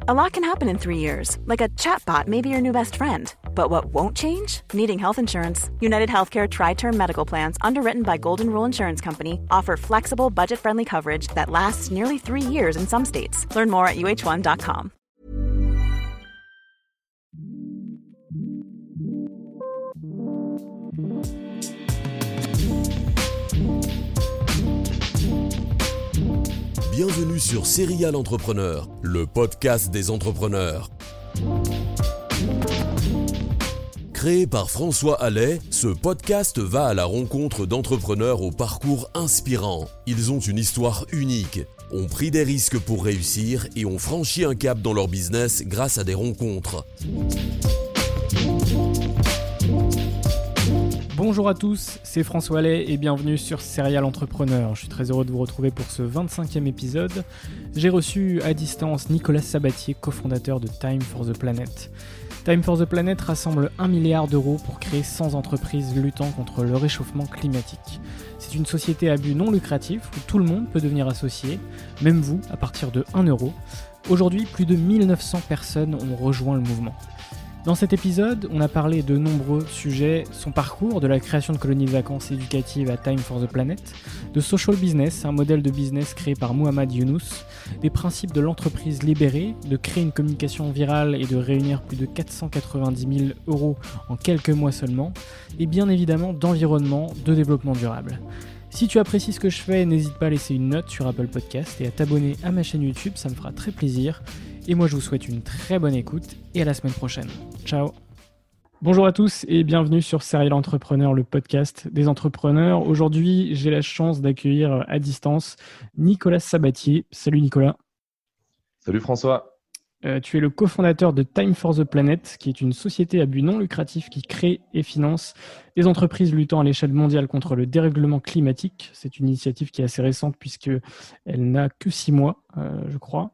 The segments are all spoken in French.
A lot can happen in 3 years, like a chatbot may be your new best friend. But what won't change? Needing health insurance. United Healthcare Tri-Term Medical Plans, underwritten by Golden Rule Insurance Company, offer flexible, budget-friendly coverage that lasts nearly 3 years in some states. Learn more at uh1.com. Bienvenue sur Serial Entrepreneur, le podcast des entrepreneurs. Créé par François Allais, ce podcast va à la rencontre d'entrepreneurs au parcours inspirant. Ils ont une histoire unique, ont pris des risques pour réussir et ont franchi un cap dans leur business grâce à des rencontres. Bonjour à tous, c'est François Allais et bienvenue sur Serial Entrepreneur. Je suis très heureux de vous retrouver pour ce 25e épisode. J'ai reçu à distance Nicolas Sabatier, cofondateur de Time for the Planet. Time for the Planet rassemble 1 milliard d'euros pour créer 100 entreprises luttant contre le réchauffement climatique. C'est une société à but non lucratif où tout le monde peut devenir associé, même vous, à partir de 1 euro. Aujourd'hui, plus de 1900 personnes ont rejoint le mouvement. Dans cet épisode, on a parlé de nombreux sujets, son parcours, de la création de colonies de vacances éducatives à Time for the Planet, de social business, un modèle de business créé par Muhammad Younous, des principes de l'entreprise libérée, de créer une communication virale et de réunir plus de 490 000 euros en quelques mois seulement, et bien évidemment d'environnement, de développement durable. Si tu apprécies ce que je fais, n'hésite pas à laisser une note sur Apple Podcast et à t'abonner à ma chaîne YouTube, ça me fera très plaisir. Et moi, je vous souhaite une très bonne écoute et à la semaine prochaine. Ciao. Bonjour à tous et bienvenue sur Serial Entrepreneur, le podcast des entrepreneurs. Aujourd'hui, j'ai la chance d'accueillir à distance Nicolas Sabatier. Salut Nicolas. Salut François. Tu es le cofondateur de Time for the Planet, qui est une société à but non lucratif qui crée et finance des entreprises luttant à l'échelle mondiale contre le dérèglement climatique. C'est une initiative qui est assez récente puisqu'elle n'a que 6 mois, je crois.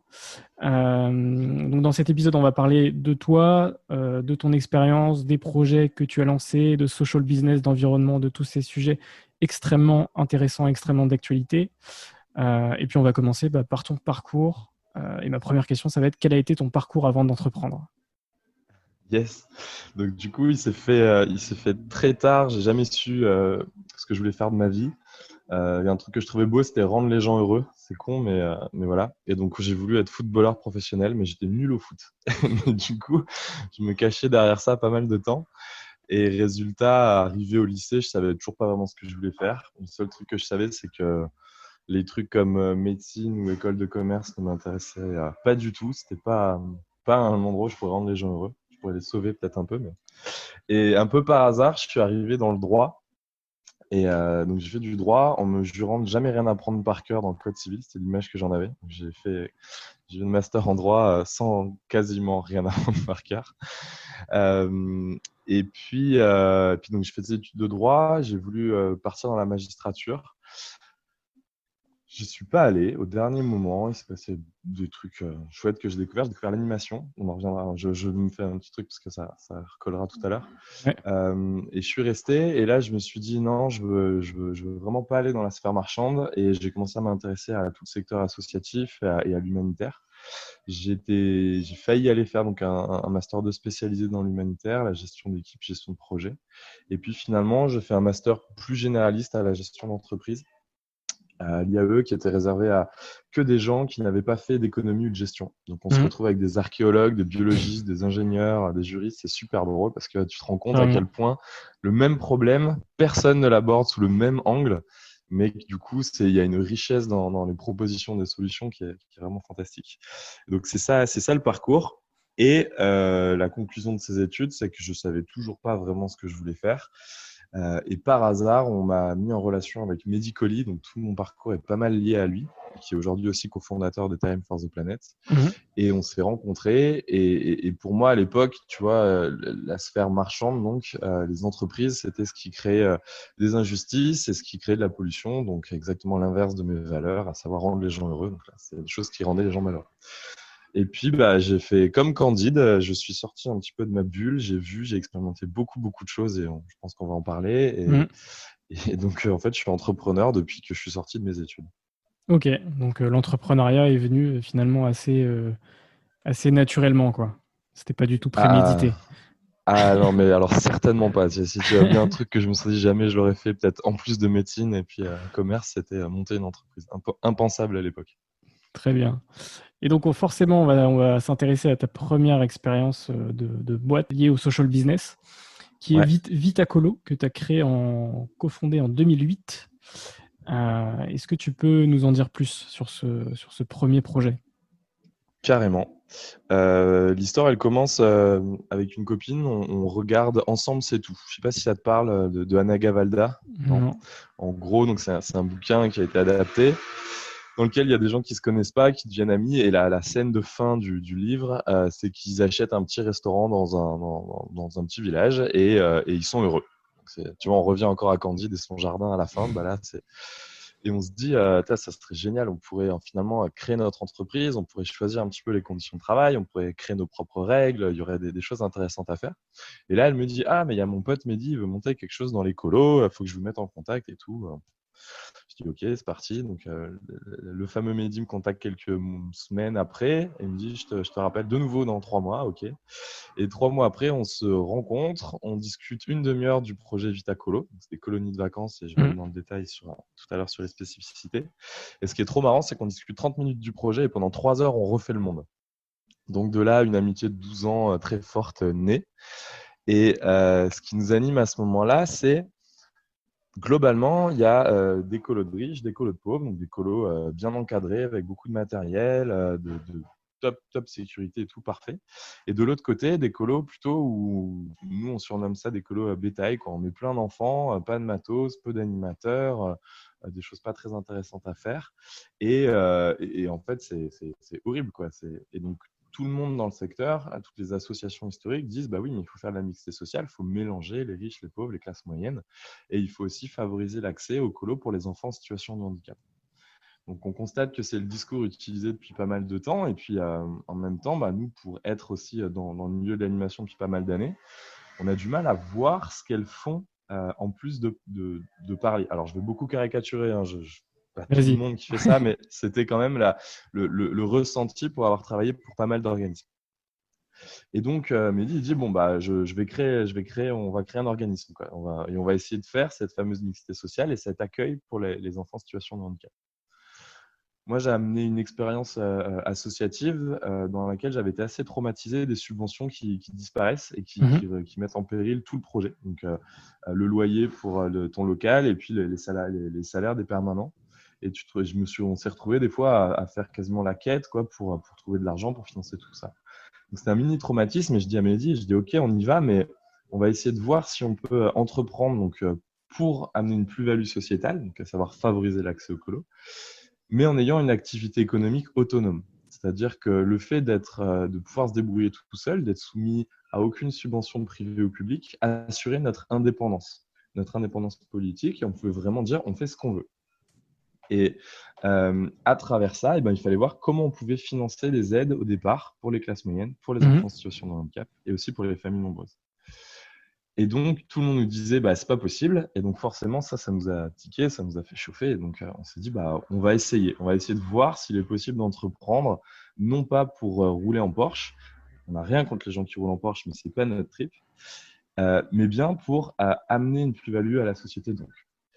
Donc dans cet épisode, on va parler de toi, de ton expérience, des projets que tu as lancés, de social business, d'environnement, de tous ces sujets extrêmement intéressants, extrêmement d'actualité. Et puis on va commencer par ton parcours. Et ma première question, ça va être quel a été ton parcours avant d'entreprendre ? Yes. Donc du coup, il s'est fait très tard. J'ai jamais su ce que je voulais faire de ma vie. Il y a un truc que je trouvais beau, c'était rendre les gens heureux. C'est con, mais voilà. Et donc j'ai voulu être footballeur professionnel, mais j'étais nul au foot. Du coup, je me cachais derrière ça pas mal de temps. Et résultat, arrivé au lycée, je savais toujours pas vraiment ce que je voulais faire. Le seul truc que je savais, c'est que les trucs comme médecine ou école de commerce ne m'intéressaient pas du tout. C'était pas un endroit où je pourrais rendre les gens heureux. Je pourrais les sauver peut-être un peu. Et un peu par hasard, je suis arrivé dans le droit. Et donc, j'ai fait du droit en me jurant de jamais rien apprendre par cœur dans le code civil. C'était l'image que j'en avais. Donc, j'ai fait une master en droit sans quasiment rien apprendre par cœur. Et puis donc, je faisais des études de droit. J'ai voulu partir dans la magistrature. Je suis pas allé au dernier moment. Il s'est passé des trucs chouettes que j'ai découvert. J'ai découvert l'animation. On en reviendra. Je me fais un petit truc parce que ça recollera tout à l'heure. Ouais. Et je suis resté. Et là, je me suis dit non, je veux vraiment pas aller dans la sphère marchande. Et j'ai commencé à m'intéresser à tout le secteur associatif et à l'humanitaire. J'ai failli aller faire donc un master 2 spécialisé dans l'humanitaire, la gestion d'équipe, gestion de projet. Et puis finalement, je fais un master plus généraliste à la gestion d'entreprise, à l'IAE, qui était réservé à que des gens qui n'avaient pas fait d'économie ou de gestion. Donc, on se retrouve avec des archéologues, des biologistes, des ingénieurs, des juristes. C'est super drôle parce que tu te rends compte à quel point le même problème, personne ne l'aborde sous le même angle, mais du coup, il y a une richesse dans les propositions des solutions qui est vraiment fantastique. Donc, c'est ça le parcours. Et la conclusion de ces études, c'est que je savais toujours pas vraiment ce que je voulais faire. Et par hasard, on m'a mis en relation avec Mehdi Colli, donc tout mon parcours est pas mal lié à lui, qui est aujourd'hui aussi cofondateur de Time for the Planet. Et on s'est rencontrés. Et pour moi, à l'époque, tu vois, la sphère marchande, donc les entreprises, c'était ce qui créait des injustices, c'est ce qui créait de la pollution, donc exactement l'inverse de mes valeurs, à savoir rendre les gens heureux. Donc là, c'est des choses qui rendaient les gens malheureux. Et puis, j'ai fait comme Candide, je suis sorti un petit peu de ma bulle, j'ai expérimenté beaucoup de choses et je pense qu'on va en parler. Et donc, en fait, je suis entrepreneur depuis que je suis sorti de mes études. Ok, donc l'entrepreneuriat est venu finalement assez Assez naturellement, quoi. C'était pas du tout Ah, prémédité. non, mais alors certainement pas. Si tu as bien un truc que je me suis dit jamais je l'aurais fait, peut-être en plus de médecine et puis commerce, c'était monter une entreprise. Impensable à l'époque. Très bien. Et donc, forcément, on va s'intéresser à ta première expérience de boîte liée au social business, qui est Ouais, Vitacolo, que tu as cofondé en 2008. Est-ce que tu peux nous en dire plus sur ce premier projet? carrément. L'histoire, elle commence avec une copine. On regarde Ensemble, c'est tout. Je sais pas si ça te parle de Anna Gavalda. Non. Non. En gros, donc c'est un bouquin qui a été adapté, dans lequel il y a des gens qui se connaissent pas, qui deviennent amis. Et la scène de fin du livre, c'est qu'ils achètent un petit restaurant dans un petit village et ils sont heureux. Donc tu vois, on revient encore à Candide et son jardin à la fin. Bah là, et on se dit, ça serait génial, on pourrait finalement créer notre entreprise, on pourrait choisir un petit peu les conditions de travail, on pourrait créer nos propres règles, il y aurait des choses intéressantes à faire. Et là, elle me dit, ah, mais il y a mon pote Mehdi, il veut monter quelque chose dans l'écolo, il faut que je vous mette en contact et tout. Je dis, ok, c'est parti. Donc, le fameux Mehdi me contacte quelques semaines après et me dit, je te rappelle de nouveau dans 3 mois, ok. Et 3 mois après, on se rencontre, on discute une demi-heure du projet Vitacolo. C'est des colonies de vacances et je vais aller Mhm. dans le détail tout à l'heure sur les spécificités. Et ce qui est trop marrant, c'est qu'on discute 30 minutes du projet et pendant 3 heures, on refait le monde. Donc de là, une amitié de 12 ans très forte naît. Et ce qui nous anime à ce moment-là, c'est globalement, il y a des colos de riches, des colos de pauvres, donc des colos bien encadrés avec beaucoup de matériel, de top sécurité et tout parfait. Et de l'autre côté, des colos plutôt où nous on surnomme ça des colos bétail, quand on met plein d'enfants, pas de matos, peu d'animateurs, des choses pas très intéressantes à faire. Et en fait, c'est horrible, quoi. Et donc tout le monde dans le secteur, toutes les associations historiques disent bah oui, mais il faut faire de la mixité sociale, il faut mélanger les riches, les pauvres, les classes moyennes. Et il faut aussi favoriser l'accès au colo pour les enfants en situation de handicap. Donc on constate que c'est le discours utilisé depuis pas mal de temps. Et puis en même temps, bah, nous, pour être aussi dans le milieu de l'animation depuis pas mal d'années, on a du mal à voir ce qu'elles font en plus de parler. Alors je vais beaucoup caricaturer, hein, pas tout le Vas-y. monde qui fait ça, mais c'était quand même le ressenti pour avoir travaillé pour pas mal d'organismes. Et donc, Mehdi, il dit, bon, bah, je vais créer, on va créer un organisme, quoi. On va essayer de faire cette fameuse mixité sociale et cet accueil pour les enfants en situation de handicap. Moi, j'ai amené une expérience associative dans laquelle j'avais été assez traumatisé des subventions qui disparaissent et Mhm. qui mettent en péril tout le projet. Donc, le loyer pour ton local et puis les salaires des permanents. Et on s'est retrouvé des fois à faire quasiment la quête, quoi, pour trouver de l'argent pour financer tout ça. Donc, c'était un mini traumatisme et je dis à Mehdi, je dis ok, on y va, mais on va essayer de voir si on peut entreprendre pour amener une plus-value sociétale, donc à savoir favoriser l'accès au colo, mais en ayant une activité économique autonome. C'est-à-dire que le fait de pouvoir se débrouiller tout seul, d'être soumis à aucune subvention privée ou publique, assurer notre indépendance politique, et on pouvait vraiment dire on fait ce qu'on veut. Et à travers ça, il fallait voir comment on pouvait financer les aides au départ pour les classes moyennes, pour les Mhm. enfants en situation de handicap et aussi pour les familles nombreuses. Et donc, tout le monde nous disait, bah, c'est pas possible. Et donc, forcément, ça nous a tiqué, ça nous a fait chauffer. Et donc, on s'est dit, bah, on va essayer. On va essayer de voir s'il est possible d'entreprendre, non pas pour rouler en Porsche. On n'a rien contre les gens qui roulent en Porsche, mais c'est pas notre trip. Mais bien pour amener une plus-value à la société. Donc.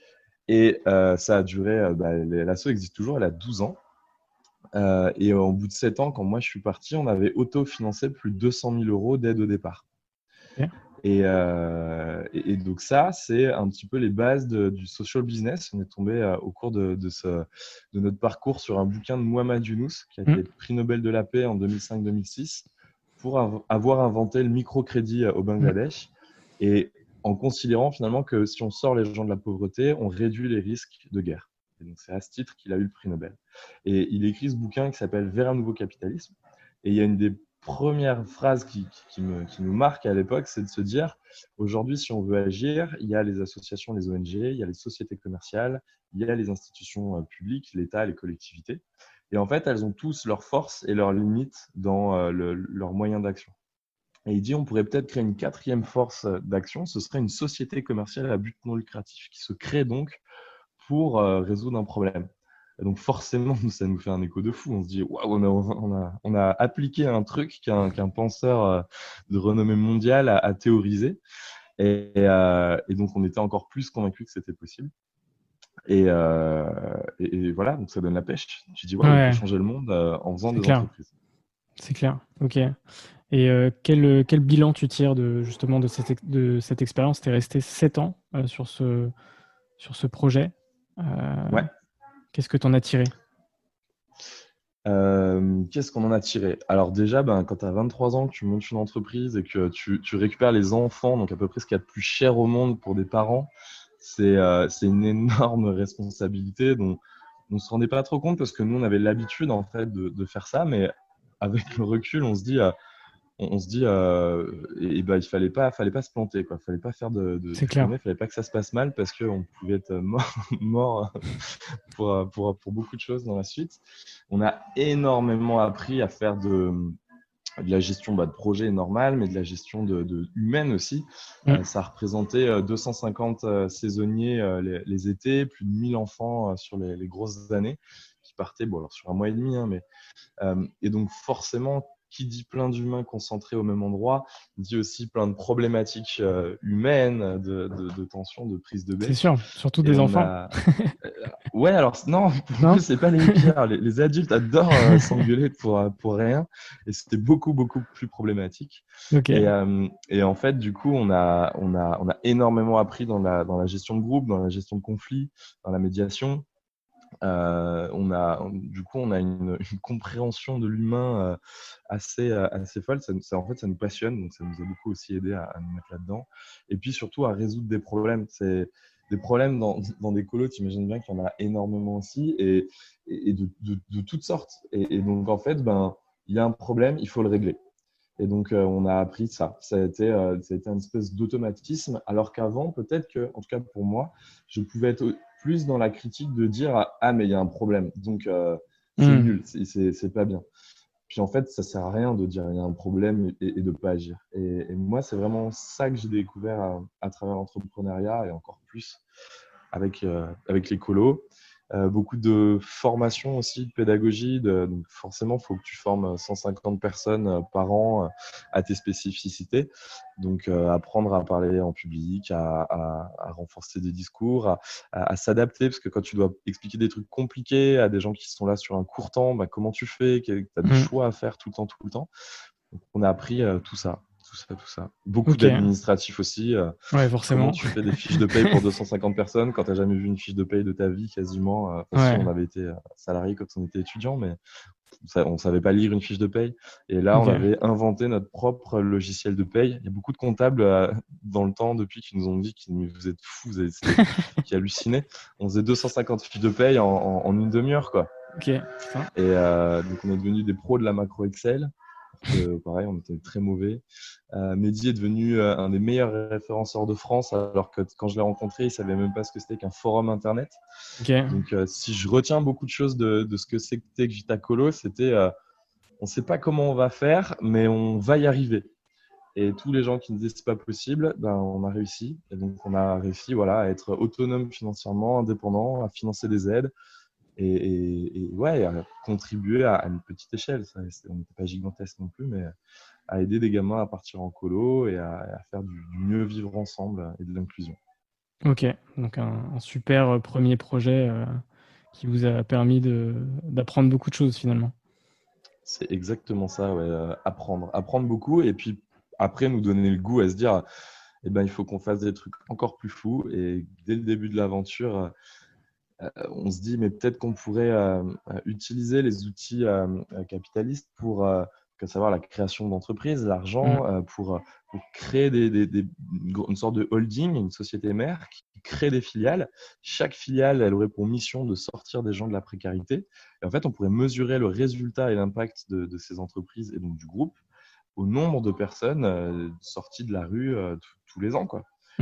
Et ça a duré, l'asso existe toujours, elle a 12 ans. Et au bout de 7 ans, quand moi je suis parti, on avait autofinancé plus de 200 000 euros d'aide au départ. Ok. Et donc ça, c'est un petit peu les bases du social business. On est tombé au cours de notre parcours sur un bouquin de Muhammad Yunus, qui a Mhm. été prix Nobel de la paix en 2005-2006, pour avoir inventé le microcrédit au Mhm. Bangladesh. Et en considérant finalement que si on sort les gens de la pauvreté, on réduit les risques de guerre. Et donc c'est à ce titre qu'il a eu le prix Nobel. Et il écrit ce bouquin qui s'appelle Vers un nouveau capitalisme. Et il y a une des première phrase qui nous marque à l'époque, c'est de se dire, aujourd'hui, si on veut agir, il y a les associations, les ONG, il y a les sociétés commerciales, il y a les institutions publiques, l'État, les collectivités. Et en fait, elles ont tous leurs forces et leurs limites dans leurs moyens d'action. Et il dit, on pourrait peut-être créer une quatrième force d'action, ce serait une société commerciale à but non lucratif, qui se crée donc pour résoudre un problème. Et donc forcément, ça nous fait un écho de fou. On se dit, waouh, on a appliqué un truc qu'un penseur de renommée mondiale a théorisé. Et donc, on était encore plus convaincus que c'était possible. Et voilà, donc ça donne la pêche. Tu dis, waouh, on peut changer le monde en faisant des entreprises. C'est clair, ok. Et quel bilan tu tires justement de cette expérience? Tu es resté 7 ans sur ce projet. Ouais. Qu'est-ce que tu en as tiré? Qu'est-ce qu'on en a tiré? Alors déjà, quand tu as 23 ans, que tu montes une entreprise et que tu récupères les enfants, donc à peu près ce qu'il y a de plus cher au monde pour des parents, c'est une énorme responsabilité dont on ne se rendait pas trop compte parce que nous, on avait l'habitude en fait de faire ça, mais avec le recul, on se dit il fallait pas se planter, quoi. Fallait pas faire de conneries, fallait pas que ça se passe mal parce qu'on pouvait être mort pour beaucoup de choses dans la suite. On a énormément appris à faire de la gestion de projet normal, mais de la gestion humaine aussi. Ça représentait 250 saisonniers les étés, plus de 1000 enfants sur les grosses années qui partaient, alors sur un mois et demi, mais et donc forcément, qui dit plein d'humains concentrés au même endroit, dit aussi plein de problématiques humaines, de tension, de prise de baie. C'est sûr, surtout des enfants. Ouais, alors non, pour eux, c'est pas les pires. Les adultes adorent s'engueuler pour rien, et c'était beaucoup plus problématique. Okay. Et en fait, du coup, on a énormément appris dans la gestion de groupe, dans la gestion de conflits, dans la médiation. On a une compréhension de l'humain assez folle. Ça, en fait, ça nous passionne, donc ça nous a beaucoup aussi aidé à nous mettre là-dedans. Et puis surtout à résoudre des problèmes. C'est des problèmes dans des colos, tu imagines bien qu'il y en a énormément aussi, et de toutes sortes. Et donc en fait, il y a un problème, il faut le régler. Et donc, on a appris ça. Ça a été une espèce d'automatisme, alors qu'avant, peut-être que, en tout cas pour moi, je pouvais être plus dans la critique de dire « Ah, mais il y a un problème, donc c'est nul, c'est pas bien ». Puis en fait, ça sert à rien de dire « Il y a un problème » et de pas agir. Et moi, c'est vraiment ça que j'ai découvert à travers l'entrepreneuriat, et encore plus avec les colos. Beaucoup de formation aussi, de pédagogie. Donc forcément, il faut que tu formes 150 personnes par an à tes spécificités. Donc, apprendre à parler en public, à renforcer des discours, à s'adapter. Parce que quand tu dois expliquer des trucs compliqués à des gens qui sont là sur un court temps, comment tu fais? Tu as des choix à faire tout le temps. Donc, on a appris tout ça. Beaucoup d'administratifs aussi. Ouais, forcément. Comment tu fais des fiches de paye pour 250 personnes quand tu n'as jamais vu une fiche de paye de ta vie quasiment. Si on avait été salarié quand on était étudiant, mais on ne savait pas lire une fiche de paye. Et là, on avait inventé notre propre logiciel de paye. Il y a beaucoup de comptables dans le temps depuis qui nous ont dit vous êtes fous, qui hallucinaient. On faisait 250 fiches de paye en une demi-heure, quoi. Okay. Et donc, on est devenus des pros de la macro Excel. Pareil, on était très mauvais. Mehdi est devenu un des meilleurs référenceurs de France, alors que quand je l'ai rencontré, il ne savait même pas ce que c'était qu'un forum internet. Donc, si je retiens beaucoup de choses de ce que c'était que Vitacolo, c'était on ne sait pas comment on va faire, mais on va y arriver. Et tous les gens qui nous disaient que ce n'est pas possible, on a réussi. Et donc, on a réussi à être autonome financièrement, indépendant, à financer des aides. Et à contribuer à une petite échelle. On n'était pas gigantesque non plus, mais à aider des gamins à partir en colo et à faire du mieux vivre ensemble et de l'inclusion. Ok, donc un super premier projet qui vous a permis d'apprendre beaucoup de choses finalement. C'est exactement ça, ouais. Apprendre beaucoup, et puis après nous donner le goût à se dire il faut qu'on fasse des trucs encore plus fous. Et dès le début de l'aventure, on se dit, mais peut-être qu'on pourrait utiliser les outils capitalistes pour savoir la création d'entreprises, l'argent, pour créer une sorte de holding, une société mère qui crée des filiales. Chaque filiale, elle aurait pour mission de sortir des gens de la précarité. Et en fait, on pourrait mesurer le résultat et l'impact de ces entreprises et donc du groupe au nombre de personnes sorties de la rue tous les ans, quoi.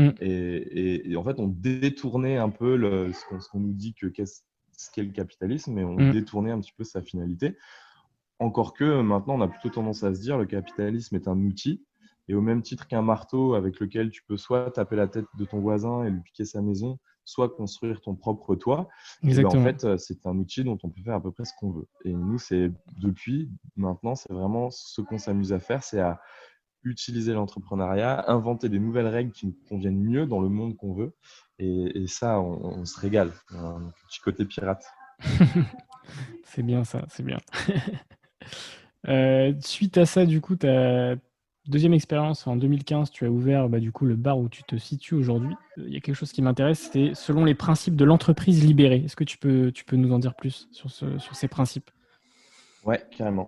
Et en fait, on détournait un peu ce qu'on nous dit ce qu'est le capitalisme, mais on détournait un petit peu sa finalité. Encore que maintenant, on a plutôt tendance à se dire le capitalisme est un outil, et au même titre qu'un marteau avec lequel tu peux soit taper la tête de ton voisin et lui piquer sa maison, soit construire ton propre toit. Exactement. En fait, c'est un outil dont on peut faire à peu près ce qu'on veut. Et nous, maintenant, c'est vraiment ce qu'on s'amuse à faire, c'est à utiliser l'entrepreneuriat, inventer des nouvelles règles qui nous conviennent mieux dans le monde qu'on veut. Et ça, on se régale. Un petit côté pirate. C'est bien ça, c'est bien. Suite à ça, du coup, ta deuxième expérience en 2015, tu as ouvert du coup le bar où tu te situes aujourd'hui. Il y a quelque chose qui m'intéresse, c'était selon les principes de l'entreprise libérée. Est-ce que tu peux nous en dire plus sur ces principes? Ouais, carrément.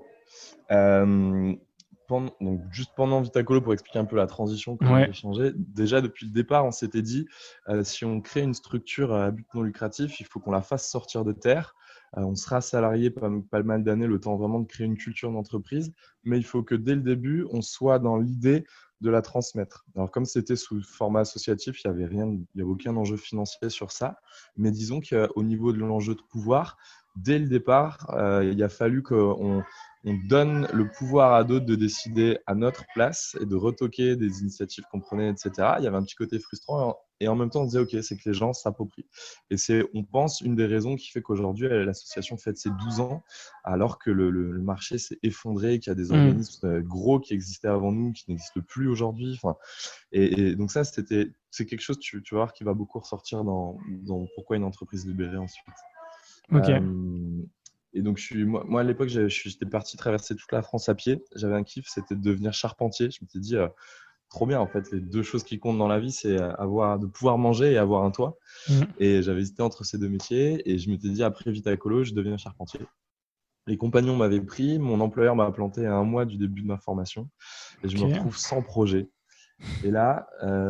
Donc juste pendant Vitacolo, pour expliquer un peu la transition, comment Ouais. j'ai changé. Déjà, depuis le départ, on s'était dit, si on crée une structure à but non lucratif, il faut qu'on la fasse sortir de terre. On sera salarié pas mal d'années, le temps vraiment de créer une culture d'entreprise, mais il faut que dès le début, on soit dans l'idée de la transmettre. Alors comme c'était sous format associatif, il n'y avait aucun enjeu financier sur ça, mais disons qu'au niveau de l'enjeu de pouvoir, dès le départ, il a fallu qu'on donne le pouvoir à d'autres de décider à notre place et de retoquer des initiatives qu'on prenait, etc. Il y avait un petit côté frustrant et en même temps, on se disait, OK, c'est que les gens s'approprient. Et c'est, on pense, une des raisons qui fait qu'aujourd'hui, l'association fête ses 12 ans, alors que le marché s'est effondré, qu'il y a des organismes gros qui existaient avant nous, qui n'existent plus aujourd'hui. Enfin, et donc ça, c'est quelque chose, tu vas voir, qui va beaucoup ressortir dans pourquoi une entreprise libérée ensuite. Ok. Et donc, moi à l'époque, j'étais parti traverser toute la France à pied. J'avais un kiff, c'était de devenir charpentier. Je m'étais dit, trop bien, en fait, les deux choses qui comptent dans la vie, c'est de pouvoir manger et avoir un toit. Et j'avais hésité entre ces deux métiers. Et je m'étais dit, après Vitacolo, je deviens charpentier. Les compagnons m'avaient pris, mon employeur m'a planté à 1 mois du début de ma formation. Et je me retrouve sans projet. Et là,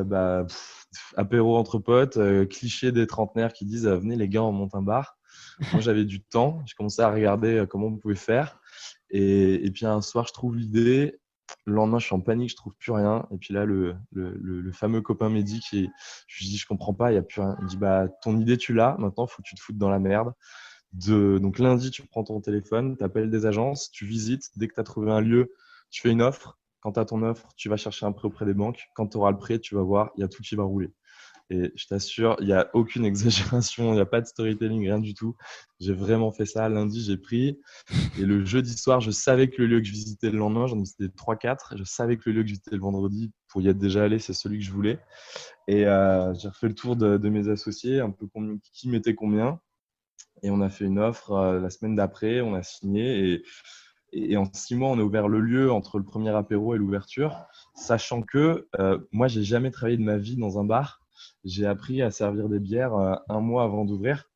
apéro entre potes, cliché des trentenaires qui disent, venez les gars, on monte un bar. Moi, j'avais du temps. Je commençais à regarder comment on pouvait faire. Et puis, un soir, je trouve l'idée. Le lendemain, je suis en panique, je trouve plus rien. Et puis là, le fameux copain Mehdi, je lui dis, je comprends pas, il n'y a plus rien. Il me dit, ton idée, tu l'as. Maintenant, il faut que tu te foutes dans la merde. Donc, lundi, tu prends ton téléphone, tu appelles des agences, tu visites. Dès que tu as trouvé un lieu, tu fais une offre. Quand tu as ton offre, tu vas chercher un prêt auprès des banques. Quand tu auras le prêt, tu vas voir, il y a tout qui va rouler. Et je t'assure, il n'y a aucune exagération, il n'y a pas de storytelling, rien du tout. J'ai vraiment fait ça. Lundi, j'ai pris. Et le jeudi soir, je savais que le lieu que je visitais le lendemain, j'en ai visité 3-4. Je savais que le lieu que je visitais le vendredi, pour y être déjà allé, c'est celui que je voulais. Et j'ai refait le tour de mes associés, un peu qui mettait combien. Et on a fait une offre la semaine d'après, on a signé. Et en 6 mois, on a ouvert le lieu entre le premier apéro et l'ouverture, sachant que moi, j'ai jamais travaillé de ma vie dans un bar. J'ai appris à servir des bières 1 mois avant d'ouvrir.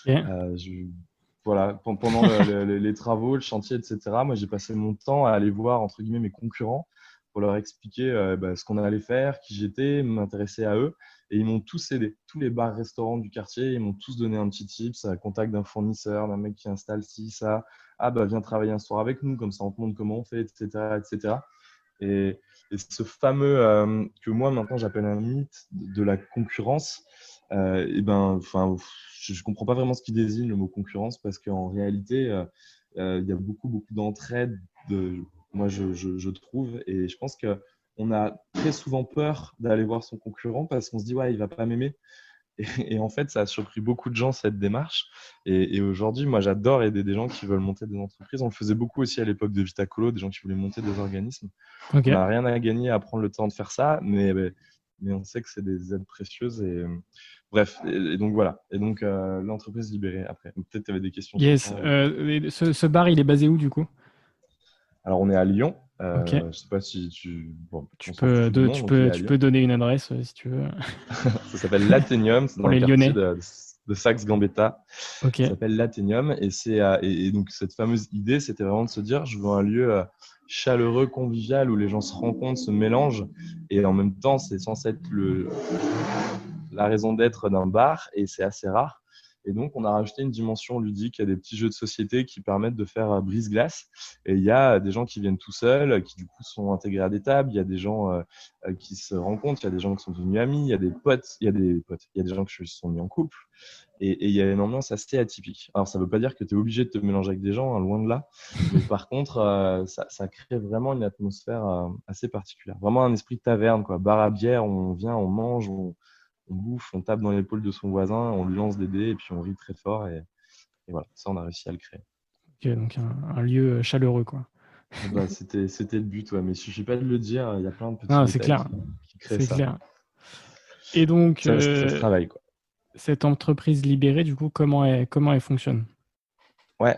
Voilà, pendant les travaux, le chantier, etc. Moi, j'ai passé mon temps à aller voir, entre guillemets, mes concurrents pour leur expliquer ce qu'on allait faire, qui j'étais, m'intéresser à eux. Et ils m'ont tous aidé. Tous les bars-restaurants du quartier, ils m'ont tous donné un petit tips, un contact d'un fournisseur, d'un mec qui installe ci, ça. Viens travailler un soir avec nous, comme ça on te montre comment on fait, etc. etc. Et ce fameux que moi maintenant j'appelle un mythe de la concurrence, je ne comprends pas vraiment ce qui désigne le mot concurrence, parce qu'en réalité, il y a beaucoup d'entraide, moi je trouve, et je pense qu'on a très souvent peur d'aller voir son concurrent parce qu'on se dit, ouais, il ne va pas m'aimer. Et en fait, ça a surpris beaucoup de gens, cette démarche. Et aujourd'hui, moi, j'adore aider des gens qui veulent monter des entreprises. On le faisait beaucoup aussi à l'époque de Vitacolo, des gens qui voulaient monter des organismes. Okay. On n'a rien à gagner à prendre le temps de faire ça, mais on sait que c'est des aides précieuses. Bref, et donc voilà. Et donc, l'entreprise libérée après. Peut-être que tu avais des questions. Yes. Ce bar, il est basé où du coup? Alors, on est à Lyon. Okay. Je ne sais pas si tu peux donner une adresse si tu veux. Ça s'appelle l'Athénium, c'est dans le quartier de Saxe-Gambetta. Okay. Ça s'appelle l'Athénium. Et donc, cette fameuse idée, c'était vraiment de se dire, je veux un lieu chaleureux, convivial, où les gens se rencontrent, se mélangent. Et en même temps, c'est censé être la raison d'être d'un bar, et c'est assez rare. Et donc, on a rajouté une dimension ludique. Il y a des petits jeux de société qui permettent de faire brise-glace. Et il y a des gens qui viennent tout seuls, qui du coup sont intégrés à des tables. Il y a des gens qui se rencontrent. Il y a des gens qui sont devenus amis. Il y a des potes. Il y a des gens qui se sont mis en couple. Et il y a une ambiance assez atypique. Alors, ça ne veut pas dire que tu es obligé de te mélanger avec des gens, hein, loin de là. Mais par contre, ça crée vraiment une atmosphère assez particulière. Vraiment un esprit de taverne, quoi. Bar à bière, on vient, on mange, on bouffe, on tape dans l'épaule de son voisin, on lui lance des dés et puis on rit très fort. Et voilà, ça, on a réussi à le créer. Ok, donc un lieu chaleureux, quoi. Bah, c'était le but, ouais, mais il suffit pas de le dire, il y a plein de petits Ah, c'est détails clair. qui créent C'est ça. clair. Et donc, Ça se travaille, quoi. cette entreprise libérée, du coup, comment elle fonctionne? Ouais.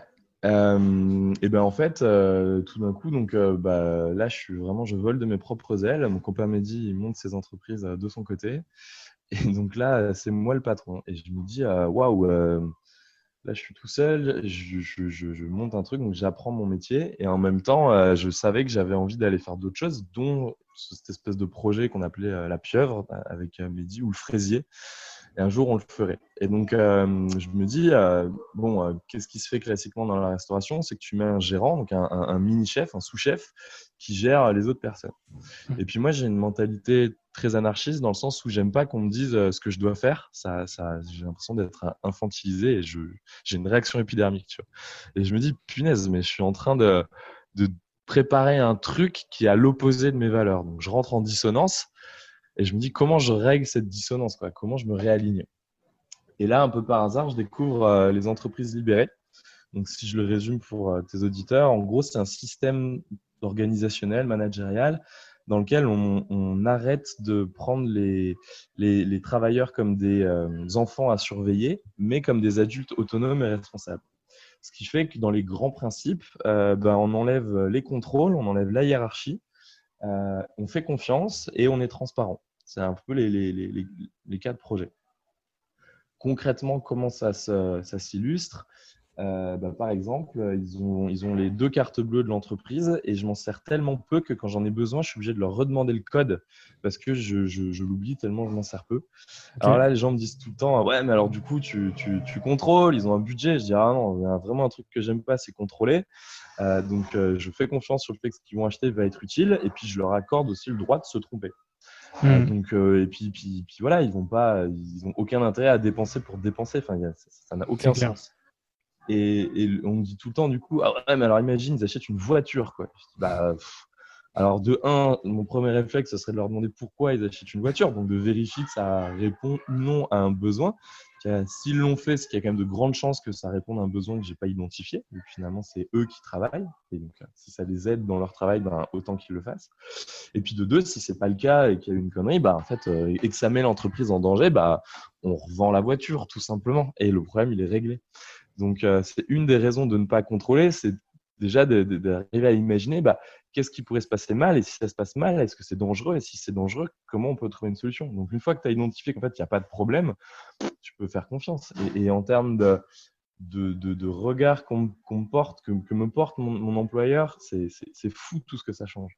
Et ben en fait, tout d'un coup, donc là, je vole de mes propres ailes. Mon copain m'a dit, il monte ses entreprises de son côté. Et donc là, c'est moi le patron. Et je me dis, waouh, là, je suis tout seul, je monte un truc, donc j'apprends mon métier. Et en même temps, je savais que j'avais envie d'aller faire d'autres choses, dont cette espèce de projet qu'on appelait la pieuvre avec Mehdi ou le fraisier. Et un jour, on le ferait. Et donc, je me dis, qu'est-ce qui se fait classiquement dans la restauration? C'est que tu mets un gérant, donc un mini-chef, un sous-chef, qui gère les autres personnes. Et puis moi, j'ai une mentalité très anarchiste dans le sens où j'aime pas qu'on me dise ce que je dois faire. J'ai l'impression d'être infantilisé et j'ai une réaction épidermique, tu vois. Et je me dis, punaise, mais je suis en train de préparer un truc qui est à l'opposé de mes valeurs. Donc, je rentre en dissonance et je me dis, comment je règle cette dissonance, quoi? Comment je me réaligne? Et là, un peu par hasard, je découvre les entreprises libérées. Donc, si je le résume pour tes auditeurs, en gros, c'est un système organisationnel, managérial, dans lequel on arrête de prendre les travailleurs comme des enfants à surveiller, mais comme des adultes autonomes et responsables. Ce qui fait que dans les grands principes, on enlève les contrôles, on enlève la hiérarchie, on fait confiance et on est transparent. C'est un peu les cas de projet. Concrètement, comment ça s'illustre? Par exemple, ils ont les 2 cartes bleues de l'entreprise et je m'en sers tellement peu que quand j'en ai besoin, je suis obligé de leur redemander le code parce que je l'oublie tellement je m'en sers peu. Ok. Alors là, les gens me disent tout le temps, ouais, mais alors du coup, tu contrôles, ils ont un budget. Je dis, ah non, il y a vraiment un truc que j'aime pas, c'est contrôler. Donc, je fais confiance sur le fait que ce qu'ils vont acheter va être utile et puis je leur accorde aussi le droit de se tromper. Et puis voilà, ils ont aucun intérêt à dépenser pour dépenser. Enfin, ça n'a aucun sens. Et on me dit tout le temps, du coup, ah ouais, mais alors imagine, ils achètent une voiture, quoi. Je dis, alors de un, mon premier réflexe, ce serait de leur demander pourquoi ils achètent une voiture, donc de vérifier que ça répond ou non à un besoin. S'ils l'ont fait, c'est qu'il y a quand même de grandes chances que ça réponde à un besoin que j'ai pas identifié. Donc finalement, c'est eux qui travaillent. Et donc, si ça les aide dans leur travail, autant qu'ils le fassent. Et puis de deux, si c'est pas le cas et qu'il y a eu une connerie, en fait, et que ça met l'entreprise en danger, on revend la voiture tout simplement. Et le problème, il est réglé. Donc, c'est une des raisons de ne pas contrôler, c'est déjà d'arriver à imaginer qu'est-ce qui pourrait se passer mal et si ça se passe mal, est-ce que c'est dangereux et si c'est dangereux, comment on peut trouver une solution? Donc, une fois que tu as identifié qu'en fait, il n'y a pas de problème, tu peux faire confiance. Et en termes de regard que me porte mon employeur, c'est fou tout ce que ça change.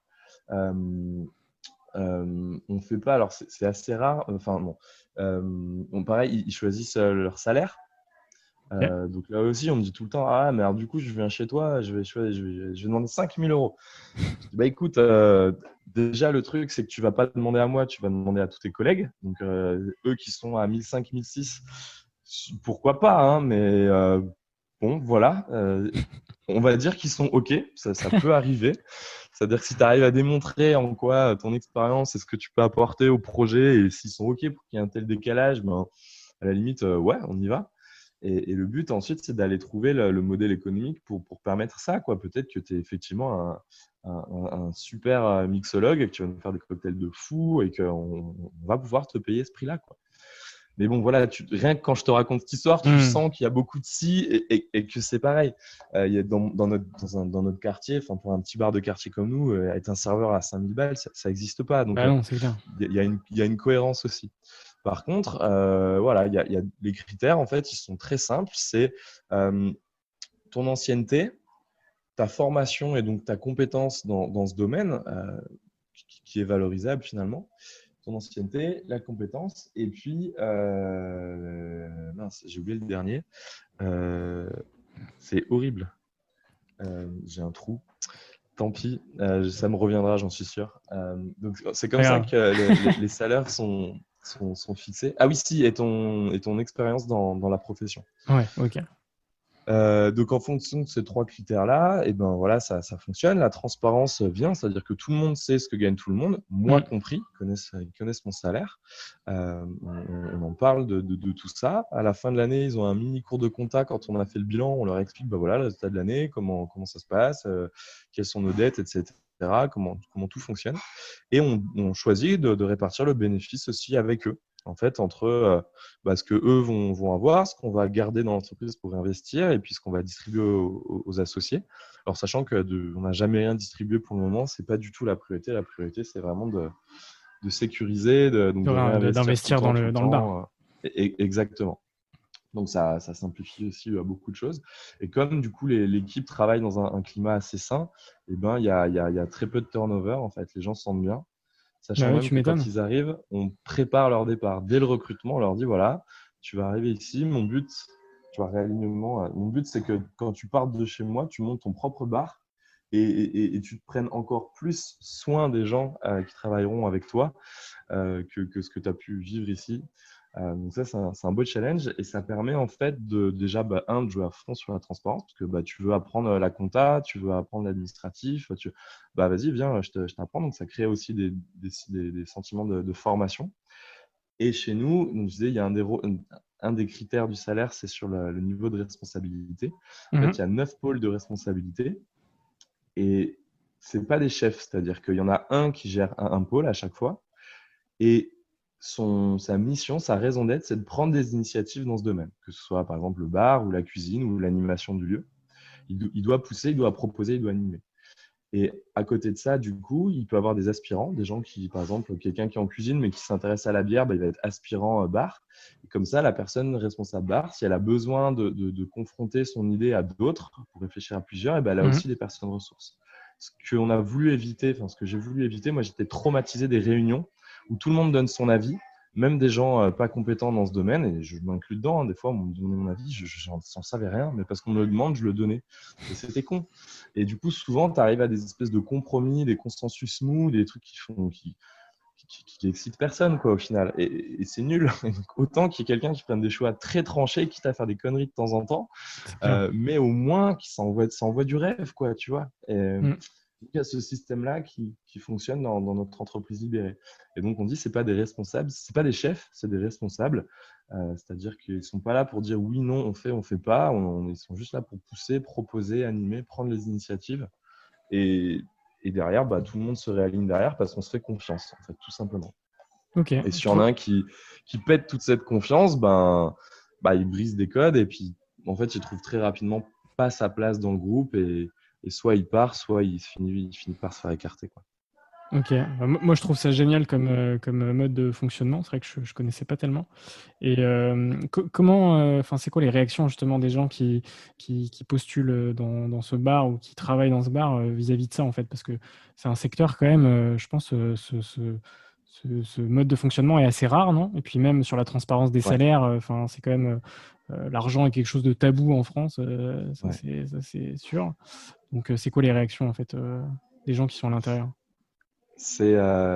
On fait pas, alors c'est assez rare, pareil, ils choisissent leur salaire. Donc là aussi, on me dit tout le temps, ah, mais alors du coup, je viens chez toi, je vais demander 5 000 euros. Je dis, écoute, déjà, le truc, c'est que tu vas pas demander à moi, tu vas demander à tous tes collègues. Donc, eux qui sont à 1 500, 1 600, pourquoi pas, hein, mais bon, voilà. On va dire qu'ils sont OK, ça peut arriver. C'est-à-dire que si tu arrives à démontrer en quoi ton expérience et ce que tu peux apporter au projet, et s'ils sont OK pour qu'il y ait un tel décalage, à la limite, ouais, on y va. Et le but ensuite, c'est d'aller trouver le modèle économique pour permettre ça, quoi. Peut-être que tu es effectivement un super mixologue et que tu vas nous faire des cocktails de fou et qu'on va pouvoir te payer ce prix-là, quoi. Mais bon, voilà, rien que quand je te raconte cette histoire, tu sens qu'il y a beaucoup de si et que c'est pareil. Il y a dans notre quartier, enfin pour un petit bar de quartier comme nous, être un serveur à 5 000 balles, ça n'existe pas. Donc, non, c'est clair. Il y a une cohérence aussi. Par contre, voilà, il y a les critères, en fait, ils sont très simples. C'est ton ancienneté, ta formation et donc ta compétence dans ce domaine qui est valorisable finalement. Ton ancienneté, la compétence, et puis, mince, j'ai oublié le dernier. C'est horrible. J'ai un trou. Tant pis, ça me reviendra, j'en suis sûr. Donc, c'est comme ça que les salaires sont fixés. Ah oui, si, et ton expérience dans la profession. Ouais, ok. Donc, en fonction de ces 3 critères-là, et ben voilà, ça fonctionne. La transparence vient, c'est-à-dire que tout le monde sait ce que gagne tout le monde, moi compris, ils connaissent mon salaire. On en parle de tout ça. À la fin de l'année, ils ont un mini cours de compta. Quand on a fait le bilan, on leur explique voilà, le résultat de l'année, comment ça se passe, quelles sont nos dettes, etc. Comment tout fonctionne. Et on choisit de répartir le bénéfice aussi avec eux. En fait, entre ce que eux vont avoir, ce qu'on va garder dans l'entreprise pour investir et puis ce qu'on va distribuer aux associés. Alors, sachant qu'on n'a jamais rien distribué pour le moment, c'est pas du tout la priorité. La priorité, c'est vraiment de sécuriser, d'investir dans le bar. Exactement. Donc, ça simplifie aussi beaucoup de choses. Et comme du coup, l'équipe travaille dans un climat assez sain, il y a très peu de turnover. En fait, les gens se sentent bien. Sachant même que quand ils arrivent, on prépare leur départ. Dès le recrutement, on leur dit voilà, tu vas arriver ici. Mon but, mon but, c'est que quand tu pars de chez moi, tu montes ton propre bar et tu te prennes encore plus soin des gens qui travailleront avec toi que ce que tu as pu vivre ici. Donc ça, c'est un beau challenge et ça permet en fait de jouer à fond sur la transparence parce que tu veux apprendre la compta, tu veux apprendre l'administratif, vas-y, viens, je t'apprends. Donc ça crée aussi des sentiments de formation. Et chez nous, donc, je disais, il y a un des critères du salaire, c'est sur le niveau de responsabilité. En fait, il y a 9 pôles de responsabilité et c'est pas des chefs, c'est-à-dire qu'il y en a un qui gère un pôle à chaque fois et sa mission, sa raison d'être, c'est de prendre des initiatives dans ce domaine, que ce soit par exemple le bar ou la cuisine ou l'animation du lieu. Il doit pousser, il doit proposer, il doit animer. Et à côté de ça, du coup, il peut avoir des aspirants, des gens qui, par exemple, quelqu'un qui est en cuisine mais qui s'intéresse à la bière, il va être aspirant bar. Et comme ça, la personne responsable bar, si elle a besoin de confronter son idée à d'autres pour réfléchir à plusieurs, elle a aussi des personnes ressources. Ce que j'ai voulu éviter, moi, j'étais traumatisé des réunions où tout le monde donne son avis, même des gens pas compétents dans ce domaine, et je m'inclus dedans. Des fois, on me donnait mon avis, je n'en savais rien, mais parce qu'on me le demande, je le donnais. Et c'était con. Et du coup, souvent, tu arrives à des espèces de compromis, des consensus mous, des trucs qui excitent personne, quoi, au final. Et c'est nul. Donc, autant qu'il y ait quelqu'un qui prenne des choix très tranchés, quitte à faire des conneries de temps en temps, mais au moins qui s'envoie du rêve, quoi, tu vois. Il y a ce système-là qui fonctionne dans notre entreprise libérée. Et donc, on dit c'est pas des responsables, c'est pas des chefs, c'est des responsables. C'est-à-dire qu'ils ne sont pas là pour dire oui, non, on fait pas. Ils sont juste là pour pousser, proposer, animer, prendre les initiatives. Et derrière, tout le monde se réaligne derrière parce qu'on se fait confiance, en fait, tout simplement. Okay. Et s'il y en a un qui pète toute cette confiance, il brise des codes et puis, en fait, il trouve très rapidement pas sa place dans le groupe et soit il part, soit il finit par se faire écarter, quoi. Ok, moi je trouve ça génial comme mode de fonctionnement. C'est vrai que je connaissais pas tellement. Et comment, c'est quoi les réactions justement des gens qui postulent dans ce bar ou qui travaillent dans ce bar vis-à-vis de ça en fait, parce que c'est un secteur quand même, je pense, ce mode de fonctionnement est assez rare, non? Et puis même sur la transparence des salaires, c'est quand même l'argent est quelque chose de tabou en France, ça c'est sûr. Donc c'est quoi les réactions en fait des gens qui sont à l'intérieur? C'est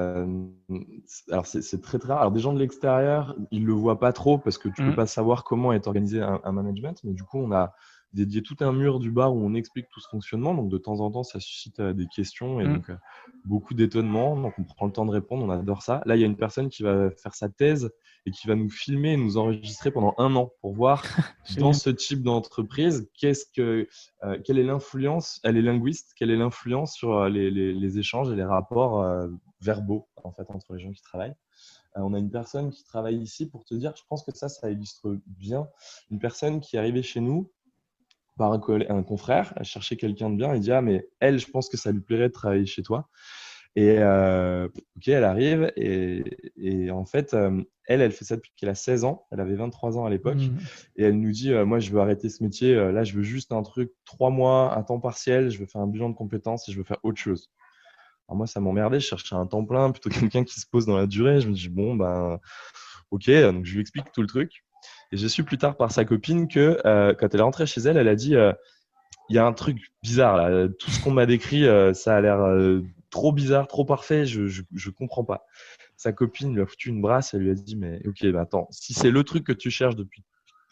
très très rare. Alors des gens de l'extérieur, ils le voient pas trop parce que tu peux pas savoir comment est organisé un management. Mais du coup, on a dédié tout un mur du bar où on explique tout ce fonctionnement. Donc de temps en temps, ça suscite des questions et donc beaucoup d'étonnement. Donc on prend le temps de répondre. On adore ça. Là, il y a une personne qui va faire sa thèse et qui va nous filmer et nous enregistrer pendant 1 an pour voir dans ce type d'entreprise quelle est l'influence. Elle est linguiste. Quelle est l'influence sur les échanges et les rapports verbaux en fait entre les gens qui travaillent. On a une personne qui travaille ici pour te dire, je pense que ça illustre bien, une personne qui est arrivée chez nous par un confrère, elle cherchait quelqu'un de bien, il dit mais elle, je pense que ça lui plairait de travailler chez toi. Et ok, elle arrive et en fait, elle fait ça depuis qu'elle a 16 ans. Elle avait 23 ans à l'époque. Et elle nous dit, moi, je veux arrêter ce métier. Là, je veux juste un truc, 3 mois, un temps partiel. Je veux faire un bilan de compétences et je veux faire autre chose. Alors moi, ça m'emmerdait. Je cherchais un temps plein, plutôt quelqu'un qui se pose dans la durée. Je me dis, ok. Donc, je lui explique tout le truc. Et j'ai su plus tard par sa copine que quand elle est rentrée chez elle, elle a dit, il y a un truc bizarre là. Tout ce qu'on m'a décrit, ça a l'air trop bizarre, trop parfait. Je comprends pas. Sa copine lui a foutu une brasse. Elle lui a dit, mais ok, attends, si c'est le truc que tu cherches depuis que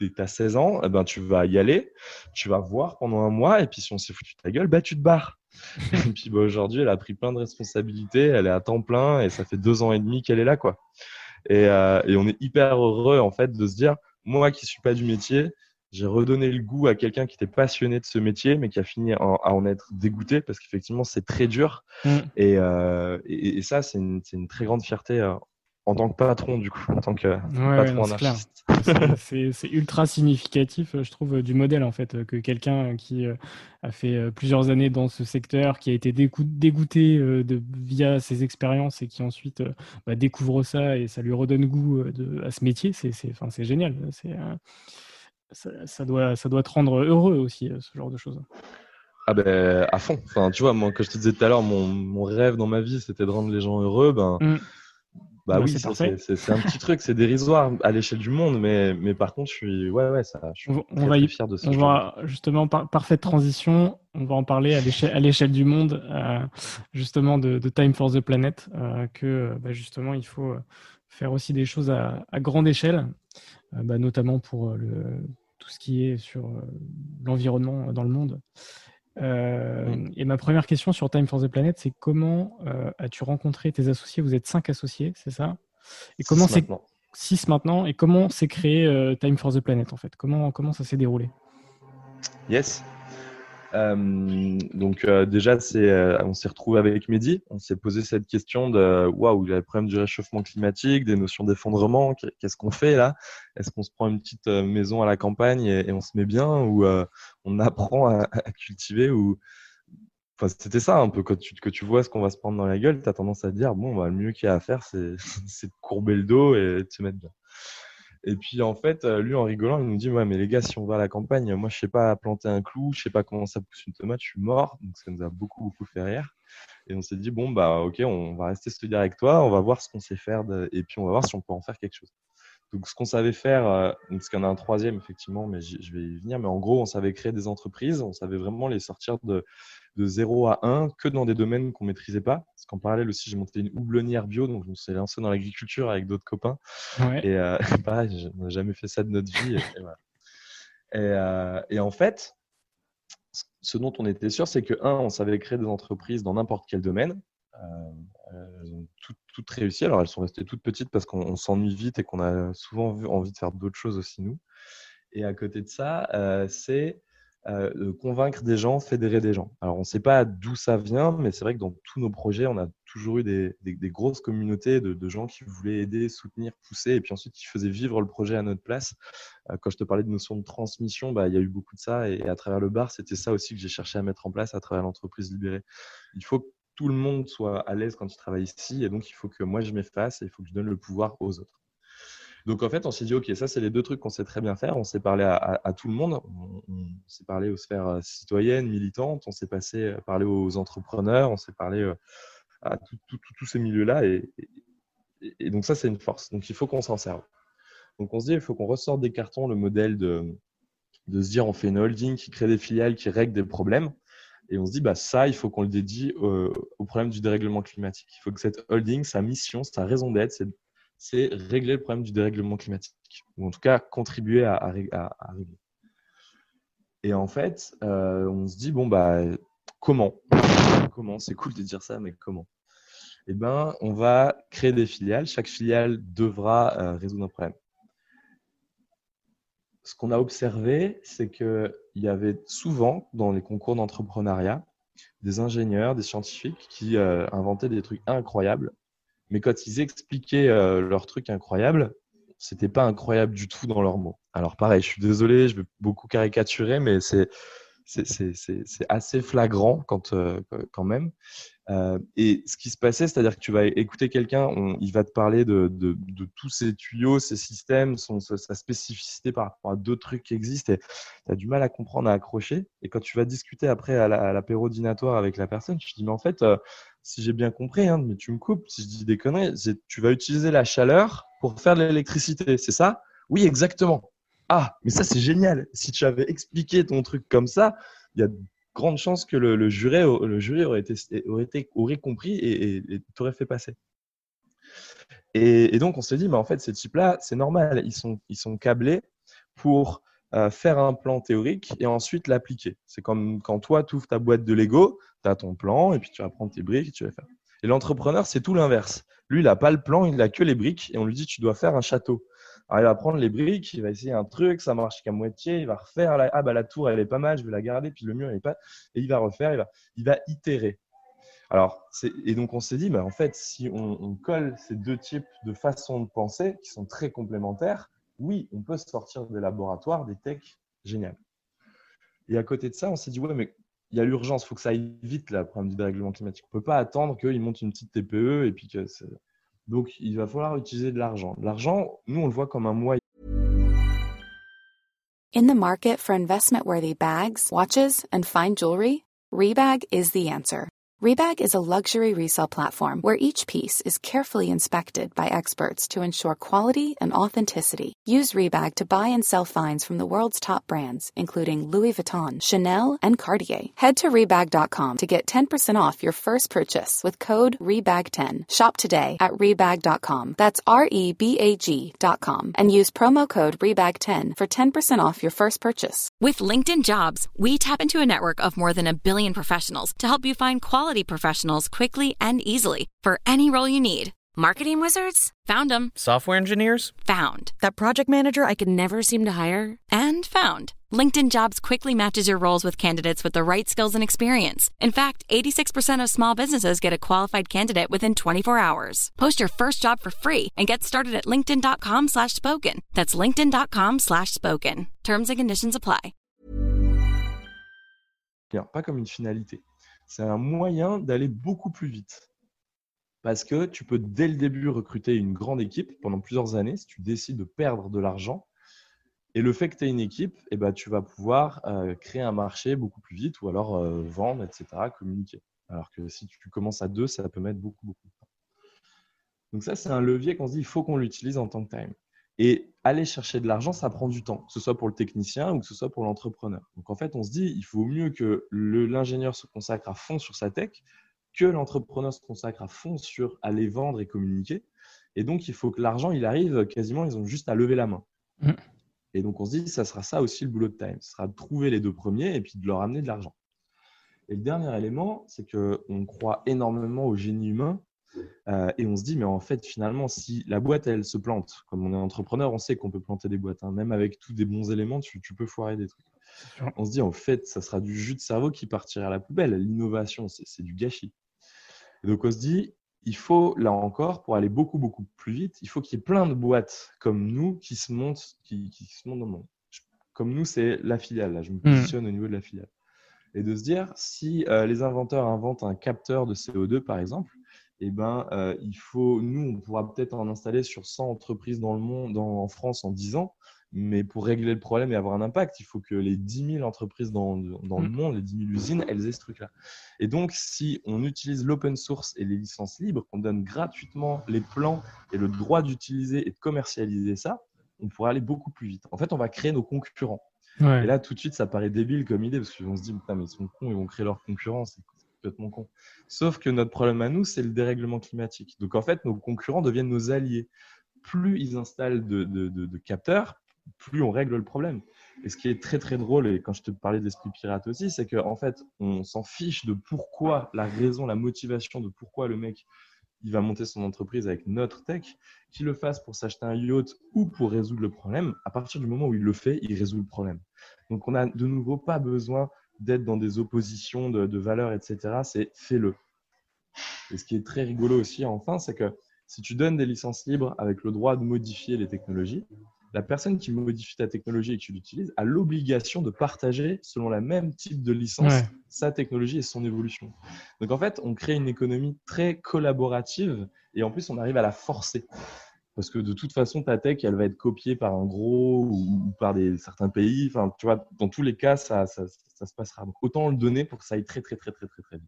t'as 16 ans, eh ben, tu vas y aller, tu vas voir pendant un mois, et puis si on s'est foutu de ta gueule, bah, tu te barres. Et puis aujourd'hui, elle a pris plein de responsabilités, elle est à temps plein, et ça fait 2 ans et demi qu'elle est là, quoi. Et on est hyper heureux, en fait, de se dire, moi qui suis pas du métier, j'ai redonné le goût à quelqu'un qui était passionné de ce métier, mais qui a fini à en être dégoûté, parce qu'effectivement, c'est très dur. Et ça, c'est une très grande fierté en tant que patron, du coup, en tant que Ouais, non, patron c'est clair. anarchiste. C'est ultra significatif, je trouve, du modèle, en fait, que quelqu'un qui a fait plusieurs années dans ce secteur, qui a été dégoûté via ses expériences et qui ensuite découvre ça et ça lui redonne goût à ce métier, enfin, c'est génial. Ça doit te rendre heureux aussi, ce genre de choses. Ah ben, à fond. Enfin, tu vois, moi, comme je te disais tout à l'heure, mon rêve dans ma vie, c'était de rendre les gens heureux. Bah oui, C'est parfait. c'est un petit truc, c'est dérisoire à l'échelle du monde, mais par contre, je suis On très très fier de ce genre. justement, parfaite transition, on va en parler à l'échelle du monde, justement de Time for the Planet, que justement il faut faire aussi des choses à grande échelle, notamment pour tout ce qui est sur l'environnement dans le monde. Et ma première question sur Time for the Planet, c'est comment as-tu rencontré tes associés? Vous êtes 5 associés, c'est ça? Et comment c'est Maintenant. 6 maintenant? Et comment s'est créé Time for the Planet en fait? Comment ça s'est déroulé? Yes. Donc déjà, on s'est retrouvé avec Mehdi. On s'est posé cette question de waouh, il y a le problème du réchauffement climatique, des notions d'effondrement. Qu'est-ce qu'on fait là? Est-ce qu'on se prend une petite maison à la campagne et on se met bien, ou on apprend à cultiver, ou enfin, c'était ça un peu, que tu vois ce qu'on va se prendre dans la gueule, tu as tendance à te dire bon, bah, le mieux qu'il y a à faire, c'est de courber le dos et de se mettre bien. Et puis en fait, lui, en rigolant, il nous dit ouais, mais les gars, si on va à la campagne, moi je sais pas planter un clou, je sais pas comment ça pousse une tomate, je suis mort. Donc ça nous a beaucoup fait rire. Et on s'est dit bon, bah ok, on va rester se dire avec toi, on va voir ce qu'on sait faire et puis on va voir si on peut en faire quelque chose. Donc ce qu'on savait faire, parce qu'il y en a un troisième effectivement, mais je vais y venir, mais en gros, on savait créer des entreprises, on savait vraiment les sortir de 0 à 1 que dans des domaines qu'on maîtrisait pas. Parce qu'en parallèle aussi, j'ai monté une houblonnière bio, donc je me suis lancé dans l'agriculture avec d'autres copains. Ouais. Et pareil, on n'a jamais fait ça de notre vie. Et voilà. Et en fait, ce dont on était sûr, c'est que, on savait créer des entreprises dans n'importe quel domaine. Elles ont toutes réussi. Alors, elles sont restées toutes petites parce qu'on s'ennuie vite et qu'on a souvent envie de faire d'autres choses aussi, nous. Et à côté de ça, c'est convaincre des gens, fédérer des gens. Alors, on ne sait pas d'où ça vient, mais c'est vrai que dans tous nos projets, on a toujours eu des grosses communautés de gens qui voulaient aider, soutenir, pousser, et puis ensuite qui faisaient vivre le projet à notre place. Quand je te parlais de notion de transmission, il y a eu beaucoup de ça, et à travers le bar, c'était ça aussi que j'ai cherché à mettre en place à travers l'entreprise Libérée. Il faut que tout le monde soit à l'aise quand il travaille ici, et donc il faut que moi je m'efface et il faut que je donne le pouvoir aux autres. Donc en fait, on s'est dit, ok, ça c'est les deux trucs qu'on sait très bien faire. On s'est parlé à tout le monde, on s'est parlé aux sphères citoyennes, militantes, on s'est parlé aux entrepreneurs, on s'est parlé à tous ces milieux-là, et donc ça c'est une force. Donc il faut qu'on s'en serve. Donc on se dit, il faut qu'on ressorte des cartons le modèle de se dire, on fait une holding qui crée des filiales, qui règle des problèmes. Et on se dit, ça, il faut qu'on le dédie au problème du dérèglement climatique. Il faut que cette holding, sa mission, sa raison d'être, c'est régler le problème du dérèglement climatique, ou en tout cas contribuer à régler. Et en fait, on se dit, comment c'est cool de dire ça, mais comment? Eh ben, on va créer des filiales. Chaque filiale devra résoudre un problème. Ce qu'on a observé, c'est qu'il y avait souvent dans les concours d'entrepreneuriat des ingénieurs, des scientifiques qui inventaient des trucs incroyables. Mais quand ils expliquaient leurs trucs incroyables, c'était pas incroyable du tout dans leurs mots. Alors pareil, je suis désolé, je vais beaucoup caricaturer, mais c'est assez flagrant quand même. Et ce qui se passait, c'est-à-dire que tu vas écouter quelqu'un, il va te parler de tous ces tuyaux, ces systèmes, sa spécificité par rapport à d'autres trucs qui existent, et tu as du mal à comprendre, à accrocher. Et quand tu vas discuter après à l'apéro dînatoire avec la personne, tu te dis, mais en fait, si j'ai bien compris, mais tu me coupes si je dis des conneries, tu vas utiliser la chaleur pour faire de l'électricité, c'est ça? Oui, exactement. Ah, mais ça, c'est génial. Si tu avais expliqué ton truc comme ça, il y a grande chance que le jury aurait compris et t'aurait fait passer. Et donc, on s'est dit, mais en fait, ces types-là, c'est normal. Ils sont câblés pour faire un plan théorique et ensuite l'appliquer. C'est comme quand toi, tu ouvres ta boîte de Lego, tu as ton plan et puis tu vas prendre tes briques et tu vas faire. Et l'entrepreneur, c'est tout l'inverse. Lui, il n'a pas le plan, il n'a que les briques et on lui dit tu dois faire un château. Alors, il va prendre les briques, il va essayer un truc, ça marche qu'à moitié, il va refaire la tour, elle est pas mal, je vais la garder, puis le mur, il est pas. Et il va refaire, il va itérer. Alors, et donc on s'est dit, en fait, si on colle ces deux types de façons de penser qui sont très complémentaires, oui, on peut sortir des laboratoires, des techs géniales. Et à côté de ça, on s'est dit, ouais, mais il y a l'urgence, il faut que ça aille vite, là, le problème du dérèglement climatique. On ne peut pas attendre qu'ils montent une petite TPE et puis que donc, il va falloir utiliser de l'argent. L'argent, nous, on le voit comme un moyen. In the market for investment-worthy bags, watches, and fine jewelry, Rebag is the answer. Rebag is a luxury resale platform where each piece is carefully inspected by experts to ensure quality and authenticity. Use Rebag to buy and sell finds from the world's top brands, including Louis Vuitton, Chanel, and Cartier. Head to Rebag.com to get 10% off your first purchase with code REBAG10. Shop today at Rebag.com. That's REBAG.com. And use promo code REBAG10 for 10% off your first purchase. With LinkedIn Jobs, we tap into a network of more than 1 billion professionals to help you find quality professionals quickly and easily for any role you need. Marketing wizards? Found them. Software engineers? Found. That project manager I could never seem to hire? And found. LinkedIn Jobs quickly matches your roles with candidates with the right skills and experience. In fact, 86% of small businesses get a qualified candidate within 24 hours. Post your first job for free and get started at linkedin.com/spoken. That's linkedin.com/spoken. Terms and conditions apply. Pas comme une finalité. C'est un moyen d'aller beaucoup plus vite. Parce que tu peux dès le début recruter une grande équipe pendant plusieurs années si tu décides de perdre de l'argent. Et le fait que tu aies une équipe, tu vas pouvoir créer un marché beaucoup plus vite ou alors vendre, etc., communiquer. Alors que si tu commences à 2, ça peut mettre beaucoup de temps. Donc ça, c'est un levier qu'on se dit il faut qu'on l'utilise en tant que time. Et aller chercher de l'argent, ça prend du temps, que ce soit pour le technicien ou que ce soit pour l'entrepreneur. Donc en fait, on se dit il faut mieux que l'ingénieur se consacre à fond sur sa tech, que l'entrepreneur se consacre à fond sur aller vendre et communiquer. Et donc, il faut que l'argent, il arrive quasiment, ils ont juste à lever la main. Et donc, on se dit, ça sera ça aussi le boulot de Time. Ce sera de trouver les 2 premiers et puis de leur amener de l'argent. Et le dernier élément, c'est qu'on croit énormément au génie humain et on se dit, mais en fait, finalement, si la boîte, elle se plante, comme on est entrepreneur, on sait qu'on peut planter des boîtes. Même avec tous des bons éléments, tu peux foirer des trucs. On se dit, en fait, ça sera du jus de cerveau qui partira à la poubelle. L'innovation, c'est du gâchis. Et donc, on se dit, il faut, là encore, pour aller beaucoup, beaucoup plus vite, il faut qu'il y ait plein de boîtes comme nous qui se montent, qui se montent dans le monde. Comme nous, c'est la filiale. Là, je me positionne au niveau de la filiale. Et de se dire, si les inventeurs inventent un capteur de CO2, par exemple, il faut, nous, on pourra peut-être en installer sur 100 entreprises dans le monde, en France, en 10 ans. Mais pour régler le problème et avoir un impact, il faut que les 10 000 entreprises dans le monde, les 10 000 usines, elles aient ce truc-là. Et donc, si on utilise l'open source et les licences libres, qu'on donne gratuitement les plans et le droit d'utiliser et de commercialiser ça, on pourra aller beaucoup plus vite. En fait, on va créer nos concurrents. Ouais. Et là, tout de suite, ça paraît débile comme idée parce qu'on se dit, putain, mais ils sont cons, ils vont créer leurs concurrents, c'est complètement con. Sauf que notre problème à nous, c'est le dérèglement climatique. Donc, en fait, nos concurrents deviennent nos alliés. Plus ils installent de capteurs, plus on règle le problème. Et ce qui est très très drôle, et quand je te parlais de l'esprit pirate aussi, c'est qu'en fait, on s'en fiche de pourquoi, la raison, la motivation de pourquoi le mec il va monter son entreprise avec notre tech, qu'il le fasse pour s'acheter un yacht ou pour résoudre le problème. À partir du moment où il le fait, il résout le problème. Donc, on n'a de nouveau pas besoin d'être dans des oppositions de valeurs, etc. C'est fais-le. Et ce qui est très rigolo aussi, enfin, c'est que si tu donnes des licences libres avec le droit de modifier les technologies, la personne qui modifie ta technologie et que tu l'utilises a l'obligation de partager, selon la même type de licence, sa technologie et son évolution. Donc, en fait, on crée une économie très collaborative et en plus, on arrive à la forcer. Parce que de toute façon, ta tech, elle va être copiée par un gros ou par certains pays. Enfin, tu vois, dans tous les cas, ça se passera. Donc, autant le donner pour que ça aille très, très, très, très, très, très vite.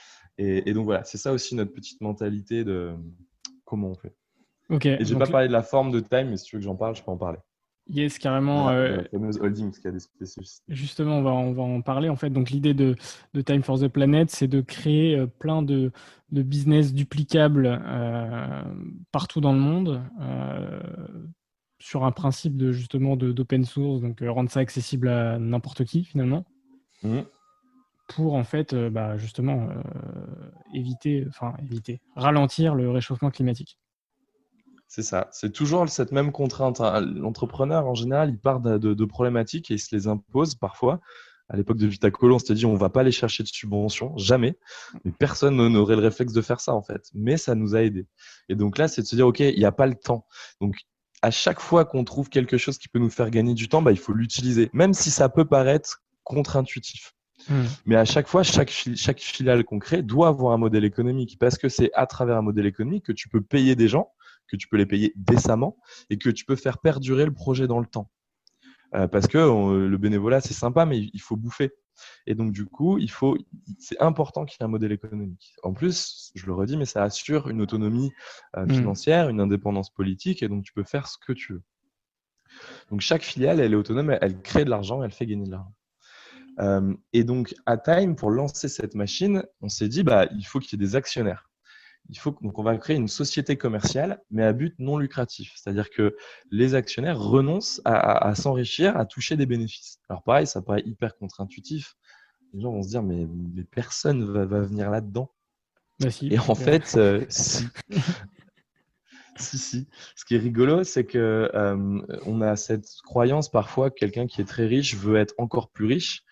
Et donc, voilà, c'est ça aussi notre petite mentalité de comment on fait. Okay, et je n'ai pas parlé de la forme de Time, mais si tu veux que j'en parle, je peux en parler. Yes, carrément. La fameuse holding, qui a des spécificités. Justement, on va en parler. En fait, donc l'idée de Time for the Planet, c'est de créer plein de business duplicables partout dans le monde, sur un principe de justement d'open source, donc rendre ça accessible à n'importe qui finalement, pour en fait justement ralentir le réchauffement climatique. C'est ça, c'est toujours cette même contrainte. L'entrepreneur, en général, il part de problématiques et il se les impose parfois. À l'époque de Vitacolo, on s'était dit on ne va pas aller chercher de subventions, jamais. Mais personne n'aurait le réflexe de faire ça, en fait. Mais ça nous a aidés. Et donc là, c'est de se dire, OK, il n'y a pas le temps. Donc, à chaque fois qu'on trouve quelque chose qui peut nous faire gagner du temps, il faut l'utiliser, même si ça peut paraître contre-intuitif. Mais à chaque fois, chaque filiale qu'on crée doit avoir un modèle économique parce que c'est à travers un modèle économique que tu peux payer des gens, que tu peux les payer décemment et que tu peux faire perdurer le projet dans le temps. Parce que le bénévolat, c'est sympa, mais il faut bouffer. Et donc, du coup, c'est important qu'il y ait un modèle économique. En plus, je le redis, mais ça assure une autonomie financière, une indépendance politique, et donc tu peux faire ce que tu veux. Donc, chaque filiale, elle est autonome, elle crée de l'argent, elle fait gagner de l'argent. Et donc, à Time, pour lancer cette machine, on s'est dit, il faut qu'il y ait des actionnaires. Donc, on va créer une société commerciale, mais à but non lucratif. C'est-à-dire que les actionnaires renoncent à s'enrichir, à toucher des bénéfices. Alors, pareil, ça paraît hyper contre-intuitif. Les gens vont se dire, mais personne va venir là-dedans. Si, et en fait, si. Si. Ce qui est rigolo, c'est que on a cette croyance parfois que quelqu'un qui est très riche veut être encore plus riche.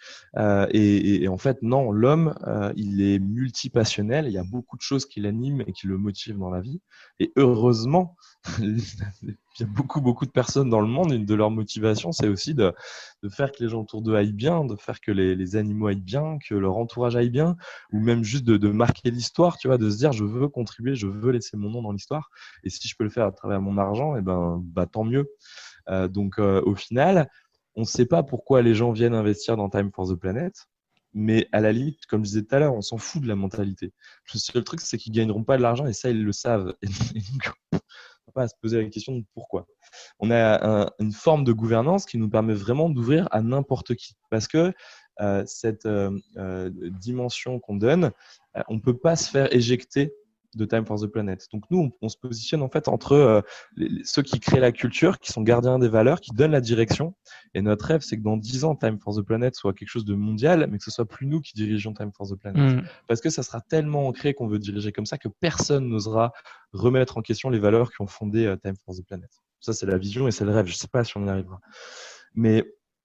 Et en fait, non, l'homme, il est multipassionnel. Il y a beaucoup de choses qui l'animent et qui le motivent dans la vie. Et heureusement, il y a beaucoup de personnes dans le monde. Une de leurs motivations, c'est aussi de faire que les gens autour d'eux aillent bien, de faire que les animaux aillent bien, que leur entourage aille bien, ou même juste de marquer l'histoire, tu vois, de se dire je veux contribuer, je veux laisser mon nom dans l'histoire. Et si je peux le faire à travers mon argent, tant mieux. Donc, au final, on ne sait pas pourquoi les gens viennent investir dans Time for the Planet, mais à la limite, comme je disais tout à l'heure, on s'en fout de la mentalité. Le seul truc, c'est qu'ils ne gagneront pas de l'argent et ça, ils le savent. Et donc, on ne va pas se poser la question de pourquoi. On a une forme de gouvernance qui nous permet vraiment d'ouvrir à n'importe qui. Parce que cette dimension qu'on donne, on ne peut pas se faire éjecter de Time for the Planet. Donc nous, on se positionne en fait entre ceux qui créent la culture, qui sont gardiens des valeurs, qui donnent la direction. Et notre rêve, c'est que dans 10 ans, Time for the Planet soit quelque chose de mondial, mais que ce soit plus nous qui dirigeons Time for the Planet. Parce que ça sera tellement ancré qu'on veut diriger comme ça que personne n'osera remettre en question les valeurs qui ont fondé Time for the Planet. Ça, c'est la vision et c'est le rêve. Je ne sais pas si on y arrivera. Mais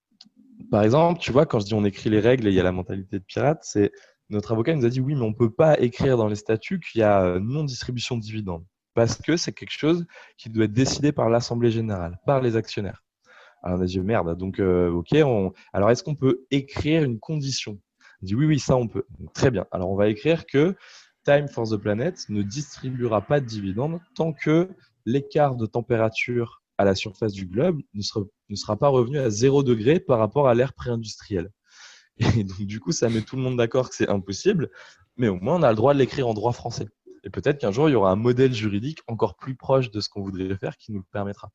par exemple, tu vois, quand je dis on écrit les règles et il y a la mentalité de pirate, c'est notre avocat nous a dit oui, mais on ne peut pas écrire dans les statuts qu'il y a non-distribution de dividendes parce que c'est quelque chose qui doit être décidé par l'Assemblée générale, par les actionnaires. Alors on a dit merde, donc ok, alors est-ce qu'on peut écrire une condition? On dit oui, ça on peut. Donc, très bien. Alors on va écrire que Time for the Planet ne distribuera pas de dividendes tant que l'écart de température à la surface du globe ne sera pas revenu à 0 degré par rapport à l'ère pré-industrielle. Et donc, du coup, ça met tout le monde d'accord que c'est impossible, mais au moins, on a le droit de l'écrire en droit français. Et peut-être qu'un jour, il y aura un modèle juridique encore plus proche de ce qu'on voudrait faire qui nous le permettra.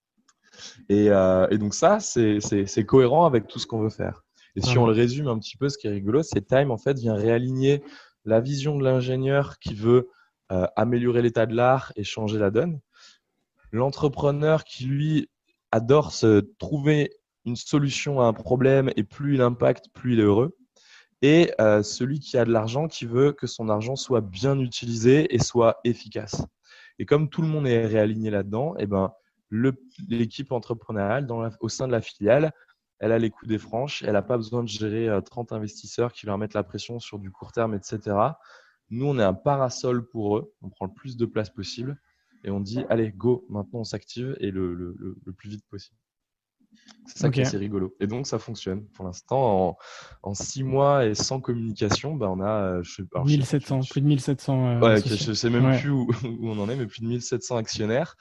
Et donc, ça, c'est cohérent avec tout ce qu'on veut faire. Et si on le résume un petit peu, ce qui est rigolo, c'est Time, en fait, vient réaligner la vision de l'ingénieur qui veut améliorer l'état de l'art et changer la donne. L'entrepreneur qui, lui, adore se trouver une solution à un problème et plus il impacte, plus il est heureux. Et celui qui a de l'argent, qui veut que son argent soit bien utilisé et soit efficace. Et comme tout le monde est réaligné là-dedans, l'équipe entrepreneuriale au sein de la filiale, elle a les coups des franches, elle n'a pas besoin de gérer 30 investisseurs qui leur mettent la pression sur du court terme, etc. Nous, on est un parasol pour eux, on prend le plus de place possible et on dit allez, go, maintenant on s'active et le plus vite possible. C'est ça qui est assez rigolo. Et donc, ça fonctionne. Pour l'instant, en 6 mois et sans communication, on a plus de 1700. Je ne sais même plus où on en est, mais plus de 1700 actionnaires,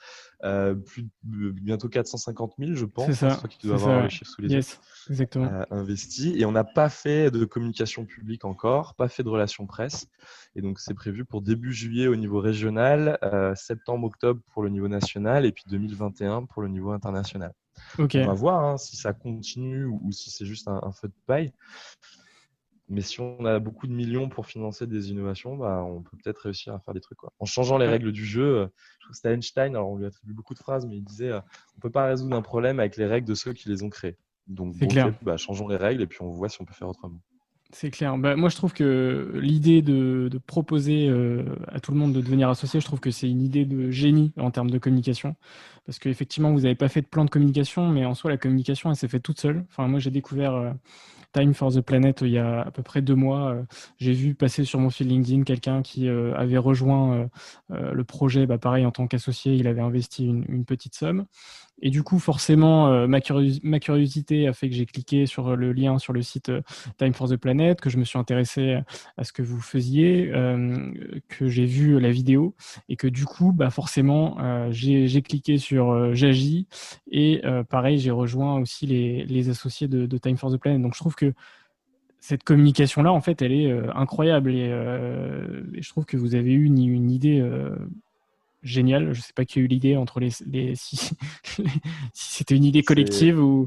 bientôt 450 000, je pense. C'est ça. Toi qui dois avoir les chiffres sous les yeux. Exactement. Investis. Et on n'a pas fait de communication publique encore, pas fait de relations presse. Et donc, c'est prévu pour début juillet au niveau régional, septembre-octobre pour le niveau national et puis 2021 pour le niveau international. Okay. On va voir si ça continue ou si c'est juste un feu de paille. Mais si on a beaucoup de millions pour financer des innovations, on peut peut-être réussir à faire des trucs. En changeant les règles du jeu, c'était Einstein, alors on lui attribue beaucoup de phrases, mais il disait on ne peut pas résoudre un problème avec les règles de ceux qui les ont créés. Donc, C'est clair. ok, changeons les règles et puis on voit si on peut faire autrement. C'est clair. Moi, je trouve que l'idée de proposer à tout le monde de devenir associé, je trouve que c'est une idée de génie en termes de communication. Parce qu'effectivement, vous n'avez pas fait de plan de communication, mais en soi, la communication, elle s'est faite toute seule. Enfin, moi, j'ai découvert Time for the Planet il y a à peu près 2 mois. J'ai vu passer sur mon fil LinkedIn quelqu'un qui avait rejoint le projet. Pareil, en tant qu'associé, il avait investi une petite somme. Et du coup, forcément, ma curiosité a fait que j'ai cliqué sur le lien sur le site Time for the Planet, que je me suis intéressé à ce que vous faisiez, que j'ai vu la vidéo et que du coup, forcément, j'ai cliqué sur j'agis et pareil, j'ai rejoint aussi les associés de Time for the Planet. Donc, je trouve que cette communication-là, en fait, elle est incroyable et je trouve que vous avez eu une idée génial. Je ne sais pas qui a eu l'idée entre si c'était une idée collective ou.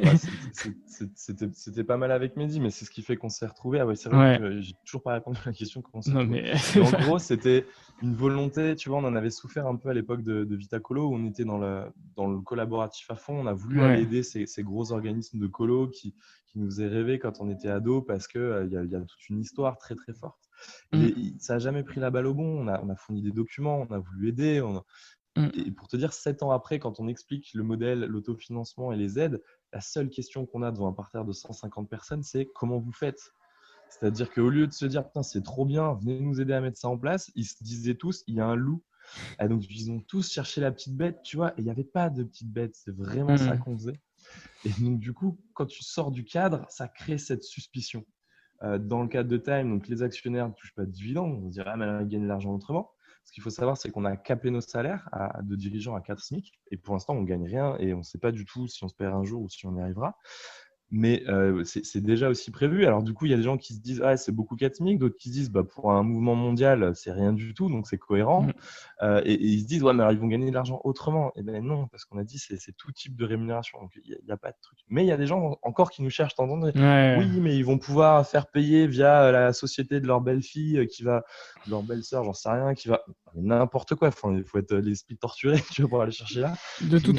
C'était pas mal avec Mehdi, mais c'est ce qui fait qu'on s'est retrouvés. Ah ouais, c'est vrai que j'ai toujours pas répondu à la question comment c'est. Mais en gros, c'était une volonté. Tu vois, on en avait souffert un peu à l'époque de Vitacolo où on était dans le collaboratif à fond. On a voulu aller aider ces gros organismes de colo qui nous faisaient rêver quand on était ado parce que il y a toute une histoire très très forte. Et ça n'a jamais pris la balle au bon. On a fourni des documents, on a voulu aider. Et pour te dire, 7 ans après, quand on explique le modèle, l'autofinancement et les aides, la seule question qu'on a devant un parterre de 150 personnes, c'est comment vous faites ? C'est-à-dire qu'au lieu de se dire, putain, c'est trop bien, venez nous aider à mettre ça en place, ils se disaient tous, il y a un loup. Et donc, ils ont tous cherché la petite bête, tu vois, et il n'y avait pas de petite bête. C'est vraiment ça qu'on faisait. Et donc, du coup, quand tu sors du cadre, ça crée cette suspicion. Dans le cadre de Time, donc les actionnaires ne touchent pas de dividendes. On se dirait, mais elle gagne de l'argent autrement. Ce qu'il faut savoir, c'est qu'on a cappé nos salaires de dirigeants à 4 SMIC. Et pour l'instant, on ne gagne rien et on ne sait pas du tout si on se perd un jour ou si on y arrivera. Mais c'est déjà aussi prévu. Alors du coup, il y a des gens qui se disent c'est beaucoup 4 SMIC, d'autres qui se disent pour un mouvement mondial, c'est rien du tout, donc c'est cohérent. Et ils se disent mais alors ils vont gagner de l'argent autrement. Et ben non, parce qu'on a dit c'est tout type de rémunération, donc il n'y a pas de truc. Mais il y a des gens encore qui nous cherchent d'entendre. Oui, mais ils vont pouvoir faire payer via la société de leur belle-fille de leur belle-sœur, j'en sais rien, qui va n'importe quoi. Enfin, il faut être l'esprit torturé tu vois, pour aller chercher là. De toute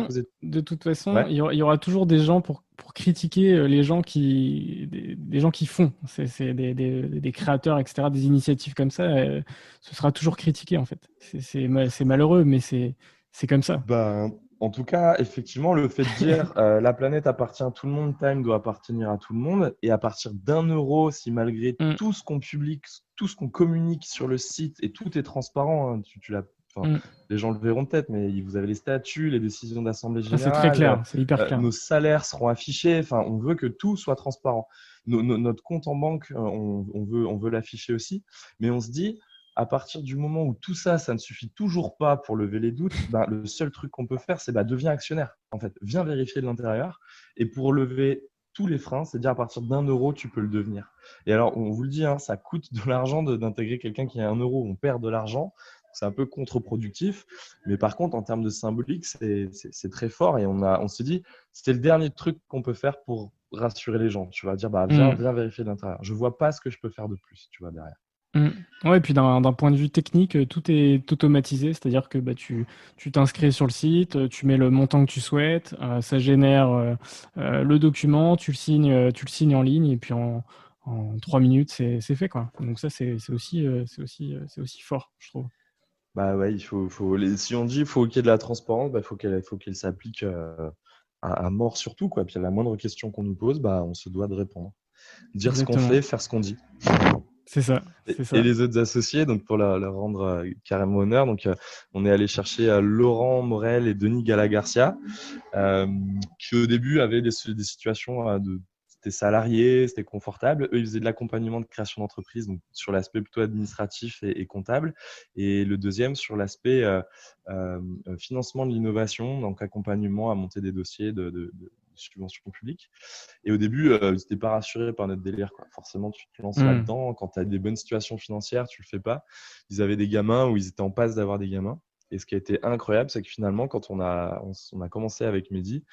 façon, il y aura toujours des gens pour critiquer les gens des gens qui font. C'est des créateurs, etc., des initiatives comme ça. Ce sera toujours critiqué, en fait. C'est malheureux, mais c'est comme ça. En tout cas, effectivement, le fait de dire la planète appartient à tout le monde, Time doit appartenir à tout le monde, et à partir d'€1, si malgré tout ce qu'on publie, tout ce qu'on communique sur le site, et tout est transparent, les gens le verront peut-être, mais vous avez les statuts, les décisions d'assemblée générale. C'est très clair, c'est hyper clair. Nos salaires seront affichés. Enfin, on veut que tout soit transparent. Notre compte en banque, on veut l'afficher aussi. Mais on se dit, à partir du moment où tout ça, ça ne suffit toujours pas pour lever les doutes, le seul truc qu'on peut faire, c'est deviens actionnaire. En fait, viens vérifier de l'intérieur. Et pour lever tous les freins, c'est-à-dire à partir d'€1, tu peux le devenir. Et alors, on vous le dit, ça coûte de l'argent d'intégrer quelqu'un qui a €1. On perd de l'argent. C'est un peu contre-productif, mais par contre, en termes de symbolique, c'est très fort. Et on s'est dit, c'était le dernier truc qu'on peut faire pour rassurer les gens. Tu vas dire, viens vérifier de l'intérieur. Je ne vois pas ce que je peux faire de plus, tu vois, derrière. Ouais, et puis d'un point de vue technique, tout est automatisé, c'est-à-dire que tu t'inscris sur le site, tu mets le montant que tu souhaites, ça génère le document, tu le signes en ligne, et puis en 3 minutes, c'est fait, quoi. Donc ça, c'est aussi fort, je trouve. Ouais, si on dit qu'il faut qu'il y ait de la transparence, faut qu'elle s'applique à mort surtout, quoi. Puis à la moindre question qu'on nous pose, on se doit de répondre. Dire Exactement. Ce qu'on fait, faire ce qu'on dit. C'est ça. Et les autres associés, donc pour leur rendre carrément honneur, donc on est allé chercher Laurent Morel et Denis Gala-Garcia, qui au début avaient des situations c'était salarié, c'était confortable. Eux, ils faisaient de l'accompagnement de création d'entreprise, donc sur l'aspect plutôt administratif et comptable. Et le deuxième, sur l'aspect financement de l'innovation, donc accompagnement à monter des dossiers de subventions publiques. Et au début, ils n'étaient pas rassurés par notre délire, quoi. Forcément, tu te lances là-dedans. Quand tu as des bonnes situations financières, tu ne le fais pas. Ils avaient des gamins ou ils étaient en passe d'avoir des gamins. Et ce qui a été incroyable, c'est que finalement, quand on a commencé avec Mehdi,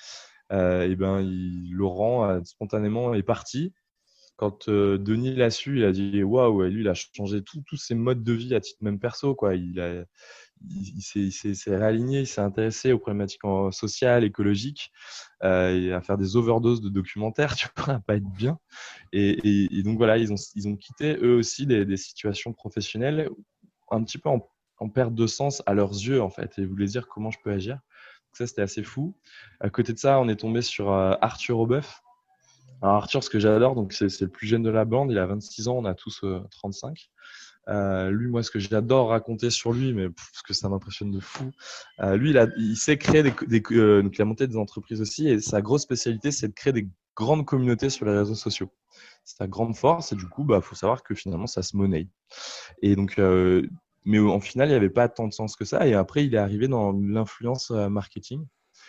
Laurent spontanément est parti. Quand Denis l'a su, il a dit waouh, lui il a changé tous ses modes de vie à titre même perso, quoi. Il s'est réaligné, il s'est intéressé aux problématiques sociales, écologiques, et à faire des overdoses de documentaires, tu vois, à pas être bien. Et donc voilà, ils ont quitté eux aussi des situations professionnelles un petit peu en perte de sens à leurs yeux, en fait, et voulaient dire comment je peux agir. Donc ça, c'était assez fou. À côté de ça, on est tombé sur Arthur Aubeuf. Alors Arthur, ce que j'adore, donc c'est le plus jeune de la bande, il a 26 ans, on a tous 35. Lui, moi, ce que j'adore raconter sur lui, mais parce que ça m'impressionne de fou, lui, il sait créer donc il a monté des entreprises aussi, et sa grosse spécialité, c'est de créer des grandes communautés sur les réseaux sociaux. C'est sa grande force, et du coup, faut savoir que finalement, ça se monnaie. Et donc, mais en final, il n'y avait pas tant de sens que ça. Et après, il est arrivé dans l'influence marketing.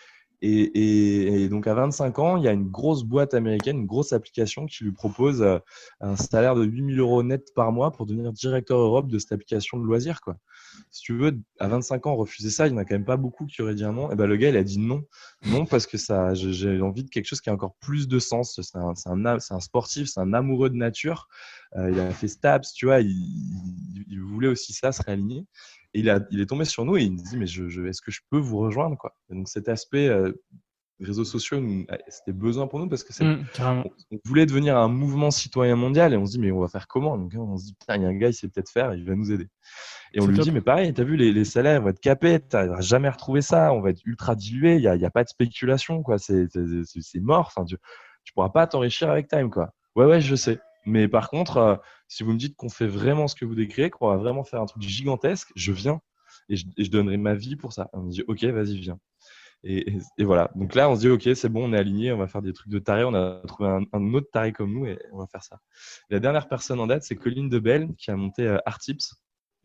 Et donc, à 25 ans, il y a une grosse boîte américaine, une grosse application qui lui propose un salaire de 8 000 € net par mois pour devenir directeur Europe de cette application de loisirs, quoi. Si tu veux, à 25 ans, refuser ça, il n'y en a quand même pas beaucoup qui auraient dit un non. Et ben, le gars, il a dit non. Non, parce que j'ai envie de quelque chose qui a encore plus de sens. C'est un sportif, c'est un amoureux de nature. Il a fait STAPS, tu vois, il voulait aussi ça, se réaligner. Et il est tombé sur nous et il nous dit mais est-ce que je peux vous rejoindre, quoi. Et donc cet aspect réseaux sociaux, c'était besoin pour nous parce que on voulait devenir un mouvement citoyen mondial et on se dit mais on va faire comment. Donc on se dit putain, il y a un gars, il sait peut-être faire, il va nous aider. Et on lui dit mais pareil, t'as vu les salaires vont être capés, t'as jamais retrouvé ça, on va être ultra dilué, il y a pas de spéculation, quoi. C'est mort. Enfin, tu pourras pas t'enrichir avec Time, quoi. Ouais, je sais. Mais par contre, si vous me dites qu'on fait vraiment ce que vous décrivez, qu'on va vraiment faire un truc gigantesque, je viens et je donnerai ma vie pour ça. On me dit ok, vas-y, viens. Et voilà. Donc là, on se dit ok, c'est bon, on est aligné, on va faire des trucs de taré. On a trouvé un autre taré comme nous et on va faire ça. La dernière personne en date, c'est Colline Debelle qui a monté Artips.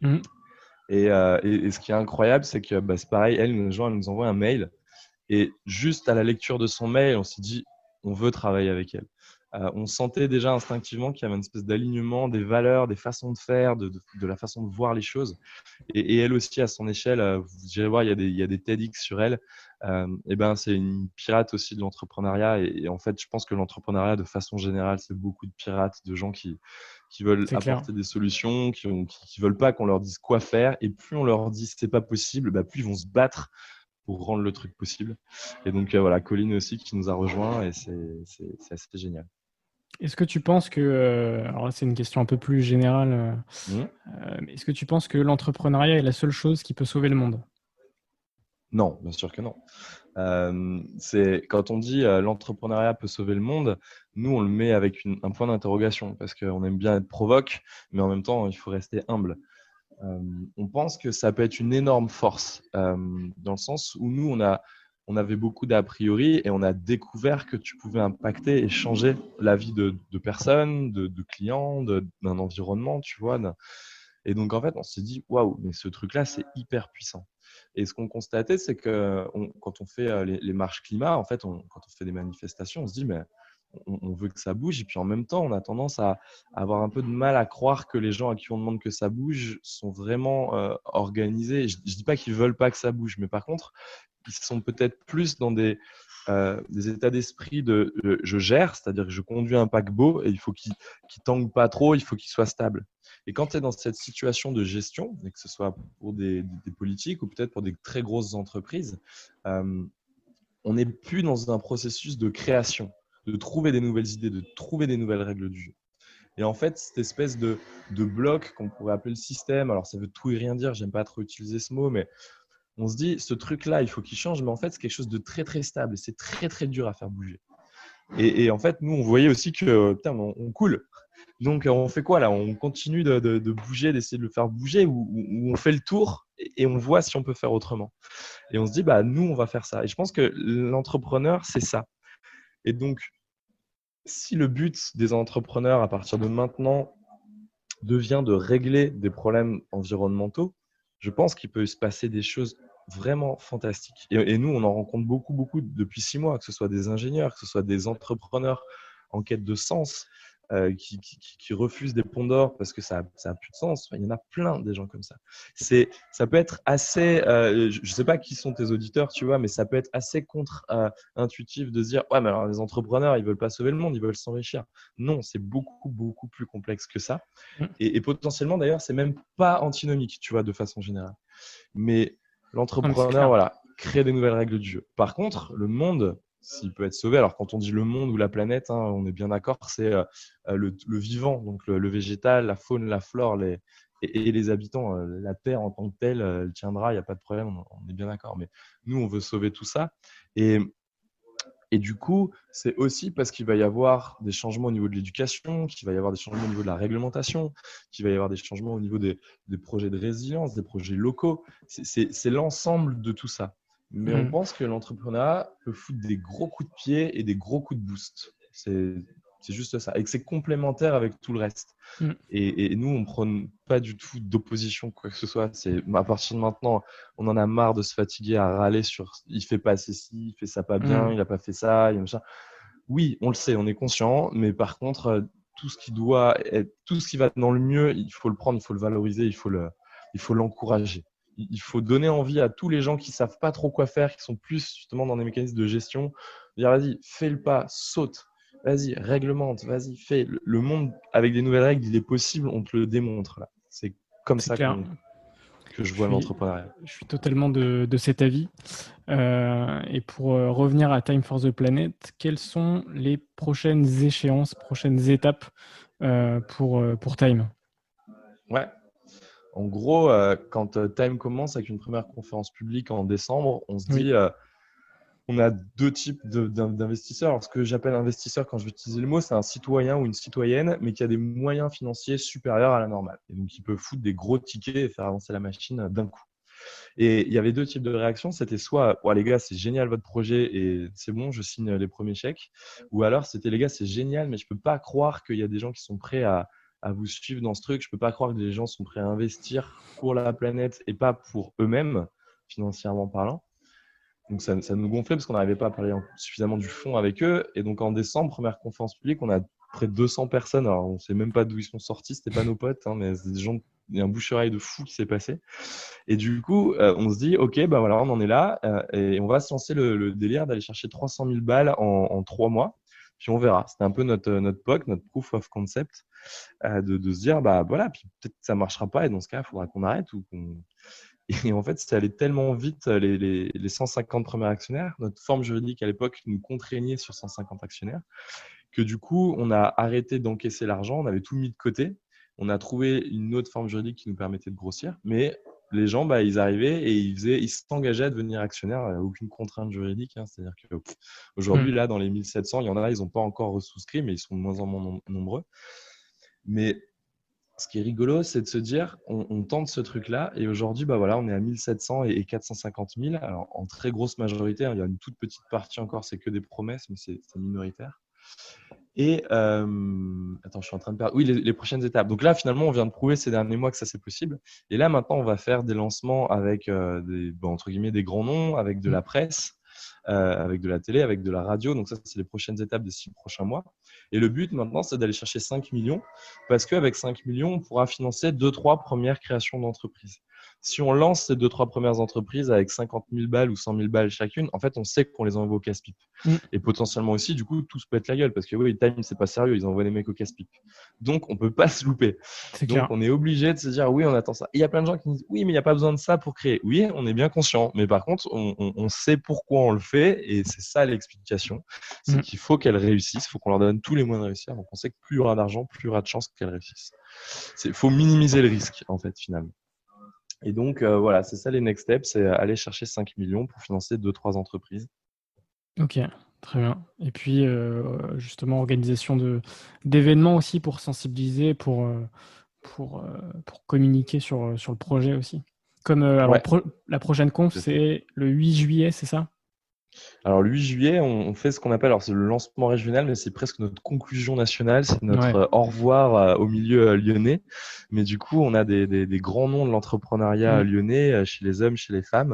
Et ce qui est incroyable, c'est que c'est pareil, elle nous envoie un mail et juste à la lecture de son mail, on s'est dit on veut travailler avec elle. On sentait déjà instinctivement qu'il y avait une espèce d'alignement des valeurs, des façons de faire, de la façon de voir les choses. Et elle aussi, à son échelle, vous irez voir, il y a des TEDx sur elle. C'est une pirate aussi de l'entrepreneuriat. Et en fait, je pense que l'entrepreneuriat, de façon générale, c'est beaucoup de pirates, de gens qui veulent apporter des solutions, qui veulent pas qu'on leur dise quoi faire. Et plus on leur dit c'est pas possible, plus ils vont se battre pour rendre le truc possible. Et donc voilà, Colline aussi qui nous a rejoints et c'est assez génial. Est-ce que tu penses que, alors là c'est une question un peu plus générale, est-ce que tu penses que l'entrepreneuriat est la seule chose qui peut sauver le monde ? Non, bien sûr que non. Quand on dit l'entrepreneuriat peut sauver le monde, nous on le met avec un point d'interrogation parce qu'on aime bien être provoque, mais en même temps il faut rester humble. On pense que ça peut être une énorme force dans le sens où nous on avait beaucoup d'a priori et on a découvert que tu pouvais impacter et changer la vie de personnes, de clients, d'un environnement, tu vois. Et donc en fait on s'est dit waouh, mais ce truc là c'est hyper puissant. Et ce qu'on constatait, c'est que quand on fait les marches climat, en fait quand on fait des manifestations, on se dit mais on veut que ça bouge, et puis en même temps, on a tendance à avoir un peu de mal à croire que les gens à qui on demande que ça bouge sont vraiment organisés. Je ne dis pas qu'ils ne veulent pas que ça bouge, mais par contre, ils sont peut-être plus dans des états d'esprit de je gère, c'est-à-dire que je conduis un paquebot et il faut qu'il tangue pas trop, il faut qu'il soit stable. Et quand tu es dans cette situation de gestion, et que ce soit pour des politiques ou peut-être pour des très grosses entreprises, on n'est plus dans un processus de création, de trouver des nouvelles idées, de trouver des nouvelles règles du jeu. Et en fait, cette espèce de bloc qu'on pourrait appeler le système, alors ça veut tout et rien dire, j'aime pas trop utiliser ce mot, mais on se dit, ce truc-là, il faut qu'il change, mais en fait, c'est quelque chose de très, très stable et c'est très, très dur à faire bouger. Et en fait, nous, on voyait aussi que, putain, on coule. Donc, on fait quoi là ? On continue de bouger, d'essayer de le faire bouger ou on fait le tour et on voit si on peut faire autrement. Et on se dit, nous, on va faire ça. Et je pense que l'entrepreneur, c'est ça. Et donc, si le but des entrepreneurs à partir de maintenant devient de régler des problèmes environnementaux, je pense qu'il peut se passer des choses vraiment fantastiques. Et nous, on en rencontre beaucoup, beaucoup depuis 6 mois, que ce soit des ingénieurs, que ce soit des entrepreneurs en quête de sens, qui refusent des ponts d'or parce que ça a plus de sens. Enfin, il y en a plein des gens comme ça. Ça peut être assez, je sais pas qui sont tes auditeurs, tu vois, mais ça peut être assez contre-intuitif de se dire ouais, mais alors les entrepreneurs, ils veulent pas sauver le monde, ils veulent s'enrichir. Non, c'est beaucoup, beaucoup plus complexe que ça. Et potentiellement, d'ailleurs, c'est même pas antinomique, tu vois, de façon générale. Mais l'entrepreneur, voilà, crée des nouvelles règles du jeu. Par contre, le monde, s'il peut être sauvé, alors quand on dit le monde ou la planète, on est bien d'accord, c'est le vivant, donc le végétal, la faune, la flore, et les habitants. La Terre en tant que telle, elle tiendra, il n'y a pas de problème, on est bien d'accord. Mais nous, on veut sauver tout ça. Et du coup, c'est aussi parce qu'il va y avoir des changements au niveau de l'éducation, qu'il va y avoir des changements au niveau de la réglementation, qu'il va y avoir des changements au niveau des projets de résilience, des projets locaux. C'est l'ensemble de tout ça. Mais on pense que l'entrepreneuriat peut foutre des gros coups de pied et des gros coups de boost. C'est juste ça. Et que c'est complémentaire avec tout le reste. Et nous, on ne prône pas du tout d'opposition, quoi que ce soit. À partir de maintenant, on en a marre de se fatiguer à râler sur il ne fait pas assez ci, il fait ça pas bien, il n'a pas fait ça, il machin. Oui, on le sait, on est conscient. Mais par contre, tout ce qui va dans le mieux, il faut le prendre, il faut le valoriser, il faut l'encourager. Il faut donner envie à tous les gens qui ne savent pas trop quoi faire, qui sont plus justement dans des mécanismes de gestion, de dire vas-y, fais le pas, saute. Vas-y, réglemente, vas-y, fais. Le monde, avec des nouvelles règles, il est possible, on te le démontre. Là. C'est comme ça que je vois l'entrepreneuriat. Je suis totalement de cet avis. Et pour revenir à Time for the Planet, quelles sont les prochaines échéances, prochaines étapes pour Time ? Ouais. En gros, quand Time commence avec une première conférence publique en décembre, on se dit... on a deux types d'investisseurs. Alors, ce que j'appelle investisseur, quand je vais utiliser le mot, c'est un citoyen ou une citoyenne, mais qui a des moyens financiers supérieurs à la normale. Et donc, qui peut foutre des gros tickets et faire avancer la machine d'un coup. Et il y avait deux types de réactions. C'était soit les gars, c'est génial votre projet et c'est bon, je signe les premiers chèques. Ou alors, c'était les gars, c'est génial, mais je ne peux pas croire qu'il y a des gens qui sont prêts à vous suivre dans ce truc. Je ne peux pas croire que des gens sont prêts à investir pour la planète et pas pour eux-mêmes, financièrement parlant. Donc, ça nous gonflait parce qu'on n'arrivait pas à parler suffisamment du fond avec eux. Et donc, en décembre, première conférence publique, on a près de 200 personnes. Alors, on ne sait même pas d'où ils sont sortis. Ce n'étaient pas nos potes, mais c'est des gens, il y a un bouche-oreille de fou qui s'est passé. Et du coup, on se dit, OK, ben voilà, on en est là. Et on va se lancer le délire d'aller chercher 300 000 balles en 3 mois. Puis on verra. C'était un peu notre POC, notre proof of concept, de se dire, bah voilà, puis peut-être que ça ne marchera pas. Et dans ce cas, il faudra qu'on arrête ou qu'on… Et en fait, c'est allé tellement vite, les 150 premiers actionnaires, notre forme juridique à l'époque nous contraignait sur 150 actionnaires, que du coup, on a arrêté d'encaisser l'argent, on avait tout mis de côté, on a trouvé une autre forme juridique qui nous permettait de grossir, mais les gens, ils arrivaient et ils s'engageaient à devenir actionnaires, aucune contrainte juridique. C'est-à-dire qu'aujourd'hui, là, dans les 1700, il y en a, ils n'ont pas encore souscrit, mais ils sont de moins en moins nombreux. Mais ce qui est rigolo, c'est de se dire, on tente ce truc-là et aujourd'hui, voilà, on est à 1700 et 450 000. Alors, en très grosse majorité, il y a une toute petite partie encore, c'est que des promesses, mais c'est minoritaire. Et, attends, je suis en train de perdre. Oui, les prochaines étapes. Donc là, finalement, on vient de prouver ces derniers mois que ça, c'est possible. Et là, maintenant, on va faire des lancements avec, entre guillemets, des grands noms, avec de la presse, avec de la télé, avec de la radio. Donc ça, c'est les prochaines étapes des 6 prochains mois. Et le but maintenant, c'est d'aller chercher 5 millions parce qu'avec 5 millions, on pourra financer 2-3 premières créations d'entreprises. Si on lance ces 2-3 premières entreprises avec 50 000 balles ou 100 000 balles chacune, en fait, on sait qu'on les envoie au casse-pipe. Et potentiellement aussi, du coup, tout se pète la gueule parce que oui, Time, c'est pas sérieux, ils envoient les mecs au casse-pipe. Donc, on peut pas se louper. Donc, on est obligé de se dire oui, on attend ça. Et il y a plein de gens qui disent oui, mais il n'y a pas besoin de ça pour créer. Oui, on est bien conscient. Mais par contre, on sait pourquoi on le fait et c'est ça l'explication. C'est qu'il faut qu'elles réussissent, il faut qu'on leur donne tous les moyens de réussir. Donc, on sait que plus il y aura d'argent, plus il y aura de chances qu'elles réussissent. Il faut minimiser le risque, en fait, finalement. Et donc, voilà, c'est ça les next steps, c'est aller chercher 5 millions pour financer 2-3 entreprises. Ok, très bien. Et puis, justement, organisation d'événements aussi pour sensibiliser, pour communiquer sur le projet aussi. Comme la prochaine conf, c'est le 8 juillet, c'est ça ? Alors, le 8 juillet, on fait ce qu'on appelle, alors c'est le lancement régional, mais c'est presque notre conclusion nationale, c'est notre au revoir au milieu lyonnais. Mais du coup, on a des grands noms de l'entrepreneuriat lyonnais, chez les hommes, chez les femmes.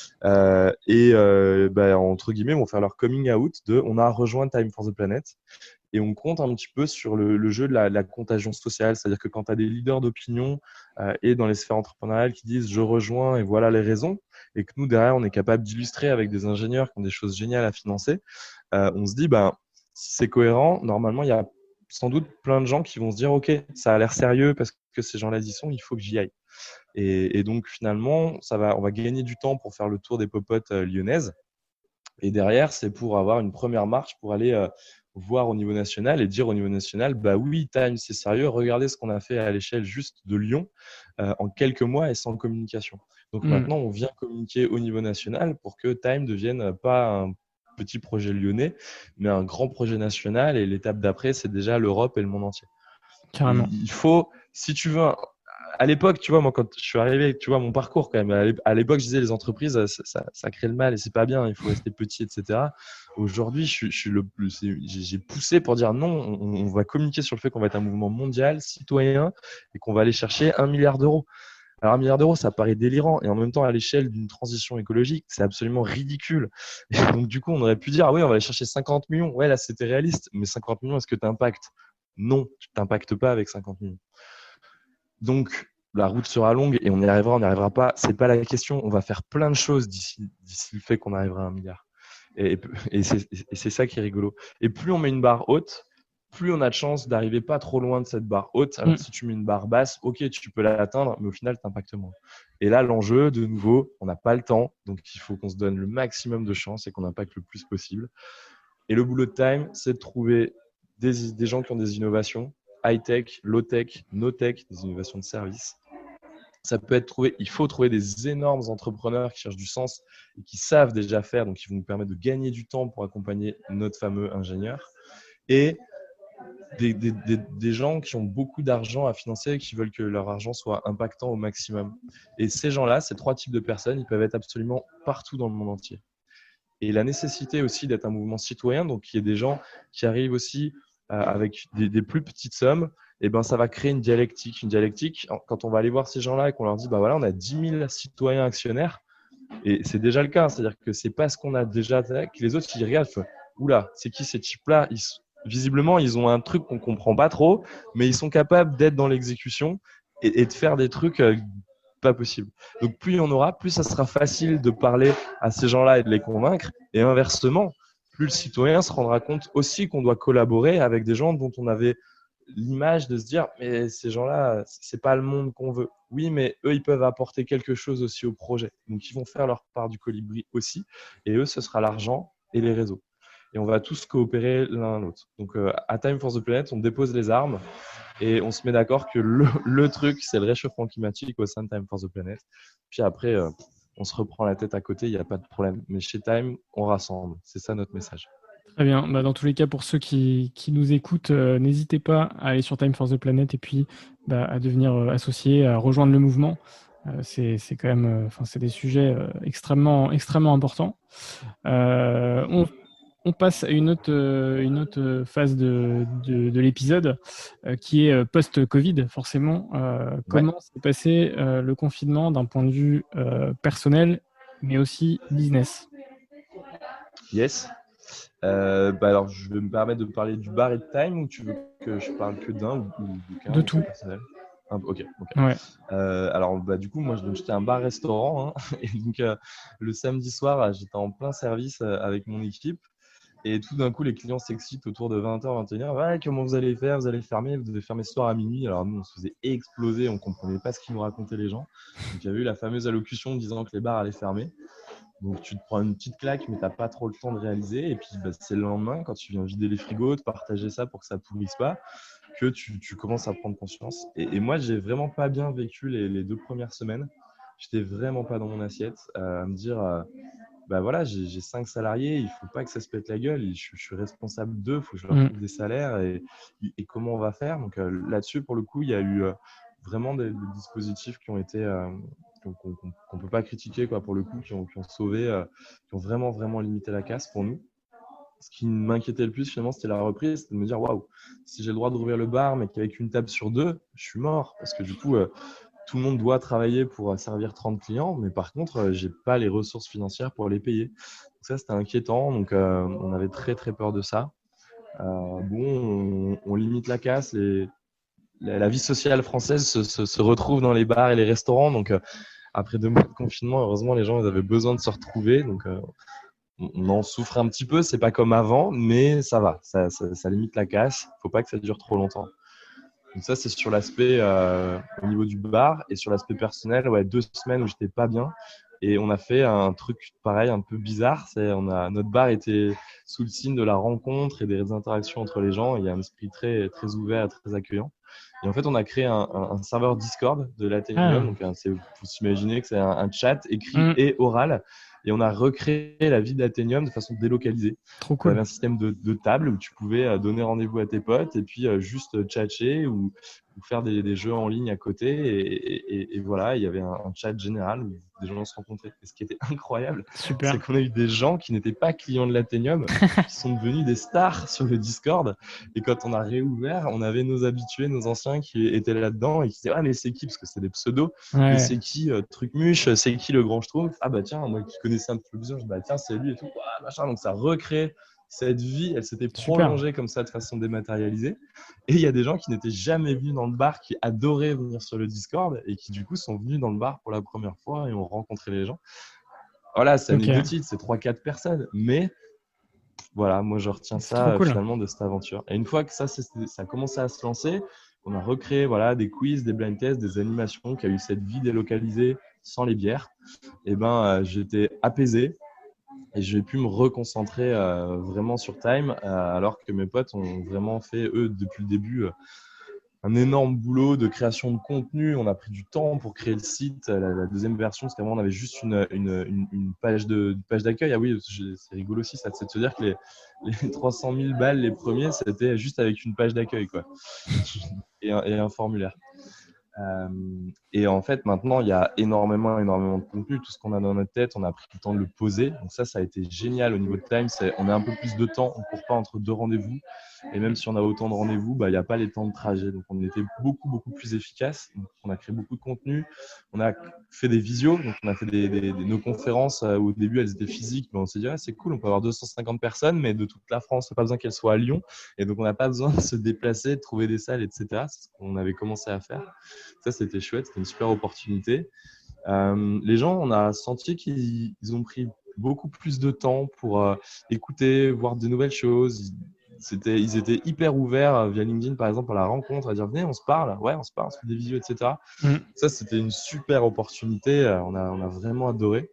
Entre guillemets, vont faire leur coming out on a rejoint Time for the Planet. Et on compte un petit peu sur le jeu de la contagion sociale. C'est-à-dire que quand tu as des leaders d'opinion et dans les sphères entrepreneuriales qui disent « je rejoins et voilà les raisons », et que nous, derrière, on est capable d'illustrer avec des ingénieurs qui ont des choses géniales à financer, on se dit si c'est cohérent, normalement, il y a sans doute plein de gens qui vont se dire « ok, ça a l'air sérieux parce que ces gens-là y sont, il faut que j'y aille ». Et donc, finalement, on va gagner du temps pour faire le tour des popotes lyonnaises. Et derrière, c'est pour avoir une première marche pour aller voir au niveau national et dire au niveau national, bah oui, Time, c'est sérieux. Regardez ce qu'on a fait à l'échelle juste de Lyon en quelques mois et sans communication. Donc maintenant, on vient communiquer au niveau national pour que Time devienne pas un petit projet lyonnais, mais un grand projet national. Et l'étape d'après, c'est déjà l'Europe et le monde entier. Carrément. Il faut, si tu veux, à l'époque, tu vois, moi, quand je suis arrivé, tu vois, mon parcours quand même, à l'époque, je disais les entreprises, ça crée le mal et c'est pas bien, il faut rester petit, etc. Aujourd'hui, j'ai poussé pour dire non, on va communiquer sur le fait qu'on va être un mouvement mondial, citoyen et qu'on va aller chercher 1 milliard d'euros. Alors, 1 milliard d'euros, ça paraît délirant et en même temps, à l'échelle d'une transition écologique, c'est absolument ridicule. Et donc, du coup, on aurait pu dire, ah oui, on va aller chercher 50 millions. Ouais, là, c'était réaliste, mais 50 millions, est-ce que tu impactes? Non, tu t'impactes pas avec 50 millions. Donc, la route sera longue et on n'y arrivera pas. C'est pas la question. On va faire plein de choses d'ici le fait qu'on arrivera à 1 milliard. Et c'est ça qui est rigolo. Et plus on met une barre haute, plus on a de chance d'arriver pas trop loin de cette barre haute. Alors, si tu mets une barre basse, ok, tu peux l'atteindre, mais au final, t'impactes moins. Et là, l'enjeu, de nouveau, on n'a pas le temps. Donc, il faut qu'on se donne le maximum de chance et qu'on impacte le plus possible. Et le boulot de Time, c'est de trouver des gens qui ont des innovations, high-tech, low-tech, no-tech, des innovations de service. Ça peut être il faut trouver des énormes entrepreneurs qui cherchent du sens et qui savent déjà faire, donc qui vont nous permettre de gagner du temps pour accompagner notre fameux ingénieur. Et des gens qui ont beaucoup d'argent à financer et qui veulent que leur argent soit impactant au maximum. Et ces gens-là, ces 3 types de personnes, ils peuvent être absolument partout dans le monde entier. Et la nécessité aussi d'être un mouvement citoyen, donc il y a des gens qui arrivent aussi avec des plus petites sommes, et ben ça va créer une dialectique. Une dialectique, quand on va aller voir ces gens-là et qu'on leur dit, bah voilà, on a 10 000 citoyens actionnaires, et c'est déjà le cas, c'est-à-dire que c'est pas ce qu'on a déjà, que les autres ils regardent, oula, c'est qui ces types-là? Visiblement, ils ont un truc qu'on comprend pas trop, mais ils sont capables d'être dans l'exécution et de faire des trucs pas possible. Donc plus il y en aura, plus ça sera facile de parler à ces gens-là et de les convaincre. Et inversement, plus le citoyen se rendra compte aussi qu'on doit collaborer avec des gens dont on avait l'image de se dire mais ces gens-là, c'est pas le monde qu'on veut. Oui, mais eux, ils peuvent apporter quelque chose aussi au projet. Donc ils vont faire leur part du colibri aussi. Et eux, ce sera l'argent et les réseaux. Et on va tous coopérer l'un à l'autre. Donc à Time for the Planet, on dépose les armes et on se met d'accord que le truc, c'est le réchauffement climatique au sein de Time for the Planet. Puis après, on se reprend la tête à côté, il n'y a pas de problème. Mais chez Time, on rassemble. C'est ça notre message. Très bien. Dans tous les cas, pour ceux qui nous écoutent, n'hésitez pas à aller sur Time for the Planet et puis à devenir associé, à rejoindre le mouvement. C'est quand même, c'est des sujets extrêmement importants. On passe à une autre phase de l'épisode qui est post-Covid, forcément. Comment s'est passé le confinement d'un point de vue personnel, mais aussi business? Yes. Alors, je vais me permettre de parler du bar et de Time ou tu veux que je parle que d'un ou de tout personnel? Ok. Ouais. Alors, du coup, moi, j'étais un bar-restaurant. Et donc, le samedi soir, j'étais en plein service avec mon équipe. Et tout d'un coup, les clients s'excitent autour de 20h, 21h. Ouais, comment vous allez faire? Vous allez fermer? Vous devez fermer ce soir à minuit. Alors, nous, on se faisait exploser. On ne comprenait pas ce qu'ils nous racontaient les gens. Donc, il y avait eu la fameuse allocution disant que les bars allaient fermer. Donc, tu te prends une petite claque, mais tu n'as pas trop le temps de réaliser. Et puis, c'est le lendemain, quand tu viens vider les frigos, de partager ça pour que ça ne pourrisse pas, que tu commences à prendre conscience. Et moi, j'ai vraiment pas bien vécu les 2 premières semaines. J'étais vraiment pas dans mon assiette à me dire, voilà, j'ai 5 salariés, il faut pas que ça se pète la gueule. Je suis responsable d'eux, il faut que je leur trouve des salaires et comment on va faire. Donc là-dessus, pour le coup, il y a eu vraiment des dispositifs qui ont été qu'on peut pas critiquer pour le coup, qui ont sauvé, qui ont vraiment limité la casse pour nous. Ce qui m'inquiétait le plus finalement, c'était la reprise, c'était de me dire waouh, si j'ai le droit d'ouvrir le bar, mais qu'avec une table sur 2, je suis mort parce que du coup, tout le monde doit travailler pour servir 30 clients, mais par contre, j'ai pas les ressources financières pour les payer. Donc ça, c'était inquiétant. Donc, on avait très peur de ça. On limite la casse. La vie sociale française se retrouve dans les bars et les restaurants. Donc, après 2 mois de confinement, heureusement, les gens ils avaient besoin de se retrouver. Donc, on en souffre un petit peu, c'est pas comme avant, mais ça va, ça limite la casse. Il ne faut pas que ça dure trop longtemps. Donc ça, c'est sur l'aspect au niveau du bar. Et sur l'aspect personnel, 2 semaines où j'étais pas bien. Et on a fait un truc pareil, un peu bizarre. Notre bar était sous le signe de la rencontre et des interactions entre les gens. Il y a un esprit très, très ouvert, très accueillant. Et en fait, on a créé un serveur Discord de l'Athénium. Donc, faut s'imaginer que c'est un chat écrit et oral. Et on a recréé la vie d'Athénium de façon délocalisée. Trop cool. On avait un système de table où tu pouvais donner rendez-vous à tes potes et puis juste tchatcher ou faire des jeux en ligne à côté. Et voilà, il y avait un chat général où des gens se rencontraient. Et ce qui était incroyable, c'est qu'on a eu des gens qui n'étaient pas clients de l'Athénium qui sont devenus des stars sur le Discord. Et quand on a réouvert, on avait nos habitués, nos anciens qui étaient là-dedans et qui disaient « Ah, mais c'est qui ?» Parce que c'était des pseudos. Ouais. Mais c'est qui Trucmuche? C'est qui le grand Schtroumpf? Ah bah tiens, moi qui connaissais un petit peu plus, je dis bah tiens, c'est lui et tout. Ah, machin. Donc ça recrée cette vie, elle s'était prolongée comme ça de façon dématérialisée. Et il y a des gens qui n'étaient jamais venus dans le bar, qui adoraient venir sur le Discord et qui du coup sont venus dans le bar pour la première fois et ont rencontré les gens. Voilà, c'est anecdotique, c'est 3-4 personnes. Mais voilà, moi je retiens ça finalement de cette aventure. Et une fois que ça a commencé à se lancer, on a recréé des quiz, des blind tests, des animations qui a eu cette vie délocalisée sans les bières. Et j'étais apaisé et j'ai pu me reconcentrer vraiment sur Time alors que mes potes ont vraiment fait, eux, depuis le début, un énorme boulot de création de contenu. On a pris du temps pour créer le site, la deuxième version, parce qu'avant, on avait juste une page d'accueil. Ah oui, c'est rigolo aussi, ça, c'est de se dire que les 300 000 balles, les premiers, c'était juste avec une page d'accueil, quoi. et un formulaire. Et en fait, maintenant, il y a énormément de contenu. Tout ce qu'on a dans notre tête, on a pris le temps de le poser. Donc ça a été génial au niveau de Time. On a un peu plus de temps, on ne court pas entre 2 rendez-vous. Et même si on a autant de rendez-vous, il n'y a pas les temps de trajet. Donc on était beaucoup, beaucoup plus efficace. Donc, on a créé beaucoup de contenu. On a fait des visios. Donc on a fait nos conférences où au début, elles étaient physiques. Mais on s'est dit, c'est cool, on peut avoir 250 personnes, mais de toute la France, pas besoin qu'elles soient à Lyon. Et donc on n'a pas besoin de se déplacer, de trouver des salles, etc. C'est ce qu'on avait commencé à faire. Ça, c'était chouette, c'était une super opportunité. Les gens, on a senti qu'ils ont pris beaucoup plus de temps pour écouter, voir de nouvelles choses. Ils étaient hyper ouverts via LinkedIn, par exemple, à la rencontre, à dire « Venez, on se parle, on se fait des visios, etc. » Ça, c'était une super opportunité. On a vraiment adoré.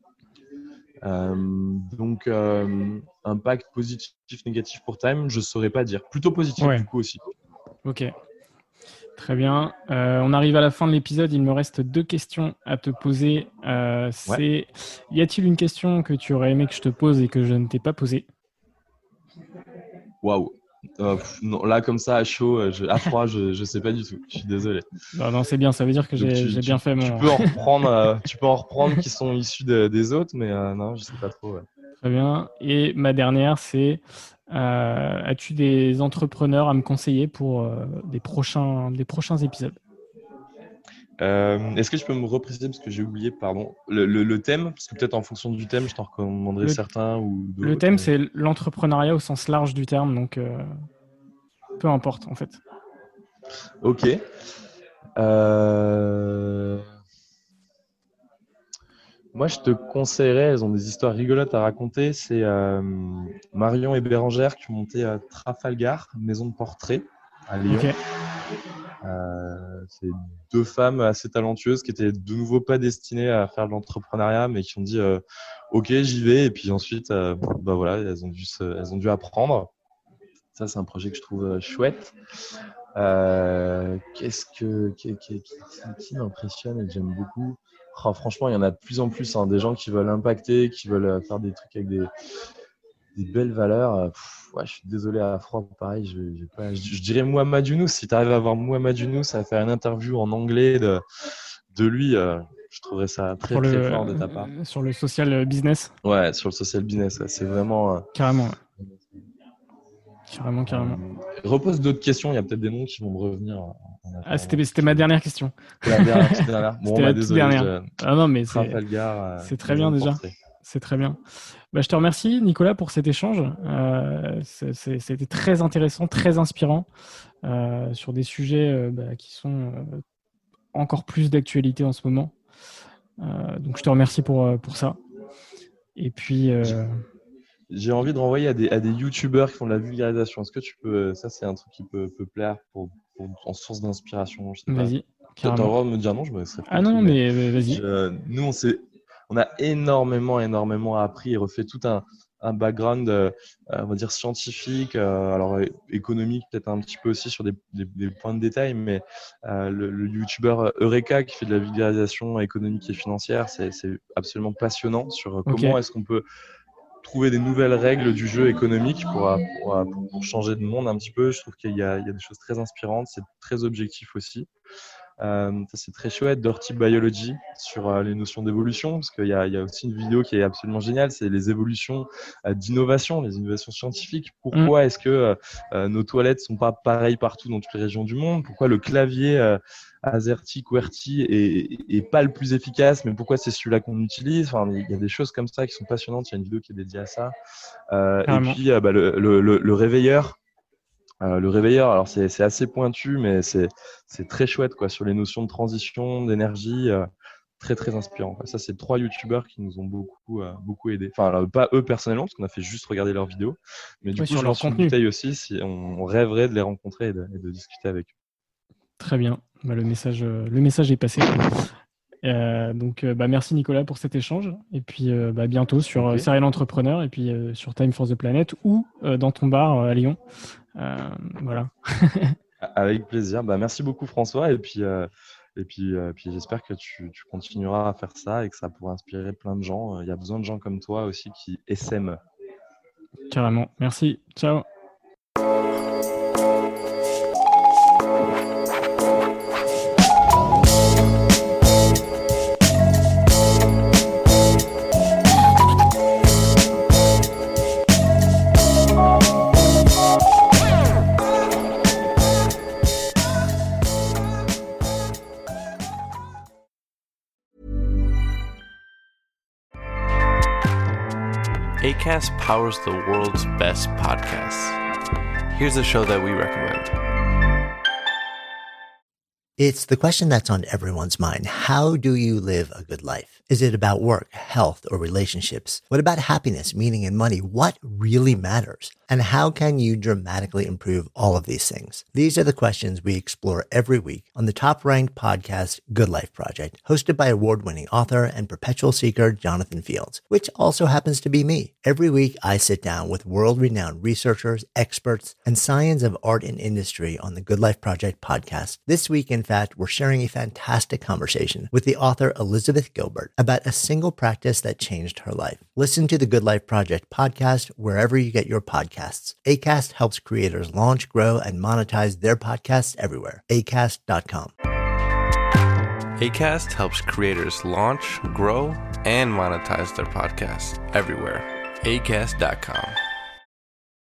Donc, impact positif, négatif pour Time, je ne saurais pas dire. Plutôt positif, du coup, aussi. Ok. Très bien. On arrive à la fin de l'épisode. Il me reste 2 questions à te poser. Y a-t-il une question que tu aurais aimé que je te pose et que je ne t'ai pas posée? Waouh. Non, là, comme ça, à chaud, à froid, je sais pas du tout. Je suis désolé. Non, c'est bien. Ça veut dire que j'ai bien fait mon… Tu peux en reprendre qui sont issus des autres, mais non, je sais pas trop. Ouais. Très bien. Et ma dernière, c'est as-tu des entrepreneurs à me conseiller pour des prochains épisodes? Est-ce que tu peux me repréciser, parce que j'ai oublié, pardon, le thème, parce que peut-être en fonction du thème, je t'en recommanderai certains ou d'autres. Le thème, c'est l'entrepreneuriat au sens large du terme, donc peu importe en fait. Ok. Moi, je te conseillerais, elles ont des histoires rigolotes à raconter. C'est Marion et Bérangère qui ont monté à Trafalgar, maison de portrait à Lyon. Okay. C'est 2 femmes assez talentueuses qui étaient de nouveau pas destinées à faire de l'entrepreneuriat, mais qui ont dit ok, j'y vais. Et puis ensuite, elles ont dû apprendre. Ça, c'est un projet que je trouve chouette. Qui m'impressionne et que j'aime beaucoup? Franchement, il y en a de plus en plus, des gens qui veulent impacter, qui veulent faire des trucs avec des belles valeurs. Je suis désolé, à froid, pareil. Je dirais Mohamed Younous. Si tu arrives à avoir Mohamed Younous à faire une interview en anglais de lui, je trouverais ça très, très fort de ta part. Sur le social business? Ouais, sur le social business. C'est vraiment… Carrément. Carrément. Repose d'autres questions. Il y a peut-être des noms qui vont me revenir. C'était ma dernière question. La dernière. Bon, c'était la toute dernière. Non, mais c'est très bien déjà. C'est très bien. Je te remercie, Nicolas, pour cet échange. C'était très intéressant, très inspirant sur des sujets qui sont encore plus d'actualité en ce moment. Donc, je te remercie pour ça. Et puis… j'ai envie de renvoyer à des youtubeurs qui font de la vulgarisation. Est-ce que tu peux, ça c'est un truc qui peut plaire en source d'inspiration, je sais pas. Vas-y. T'as le droit de me dire non, je me laisserai. Ah non, mais vas-y. Nous, on a énormément appris et refait tout un background, on va dire scientifique, alors économique peut-être un petit peu aussi sur des points de détail, mais le youtubeur Eureka qui fait de la vulgarisation économique et financière, c'est absolument passionnant sur comment est-ce qu'on peut trouver des nouvelles règles du jeu économique pour changer de monde un petit peu. Je trouve qu'il y a des choses très inspirantes, c'est très objectif aussi. Ça c'est très chouette. Dirty Biology sur les notions d'évolution, parce qu'il y a aussi une vidéo qui est absolument géniale, c'est les évolutions d'innovation, les innovations scientifiques. Pourquoi est-ce que nos toilettes sont pas pareilles partout dans toutes les régions du monde? Pourquoi le clavier AZERTY, QWERTY est pas le plus efficace, mais pourquoi c'est celui-là qu'on utilise? Enfin, il y a des choses comme ça qui sont passionnantes. Il y a une vidéo qui est dédiée à ça. Et puis le réveilleur. Le réveilleur, alors c'est assez pointu, mais c'est très chouette quoi, sur les notions de transition, d'énergie, très très inspirant. Ça, c'est 3 youtubeurs qui nous ont beaucoup aidés. Enfin, alors, pas eux personnellement, parce qu'on a fait juste regarder leurs vidéos, mais du coup, sur je leur lance une contenu. bouteille aussi, si on rêverait de les rencontrer et de discuter avec eux. Très bien, le message est passé. Donc, merci Nicolas pour cet échange. Et puis, bientôt sur Serial Entrepreneur et puis sur Time for the Planet ou dans ton bar à Lyon. Voilà. Avec plaisir. Merci beaucoup François. Et puis j'espère que tu continueras à faire ça et que ça pourra inspirer plein de gens. Il y a besoin de gens comme toi aussi qui essaiment. Carrément. Merci. Ciao. Acast powers the world's best podcasts. Here's a show that we recommend. It's the question that's on everyone's mind. How do you live a good life? Is it about work, health, or relationships? What about happiness, meaning, and money? What really matters? And how can you dramatically improve all of these things? These are the questions we explore every week on the top-ranked podcast, Good Life Project, hosted by award-winning author and perpetual seeker Jonathan Fields, which also happens to be me. Every week, I sit down with world-renowned researchers, experts, and science of art and industry on the Good Life Project podcast. This week, in fact, we're sharing a fantastic conversation with the author Elizabeth Gilbert about a single practice that changed her life. Listen to the Good Life Project podcast wherever you get your podcasts. Acast helps creators launch, grow, and monetize their podcasts everywhere. Acast.com. Acast helps creators launch, grow, and monetize their podcasts everywhere. Acast.com.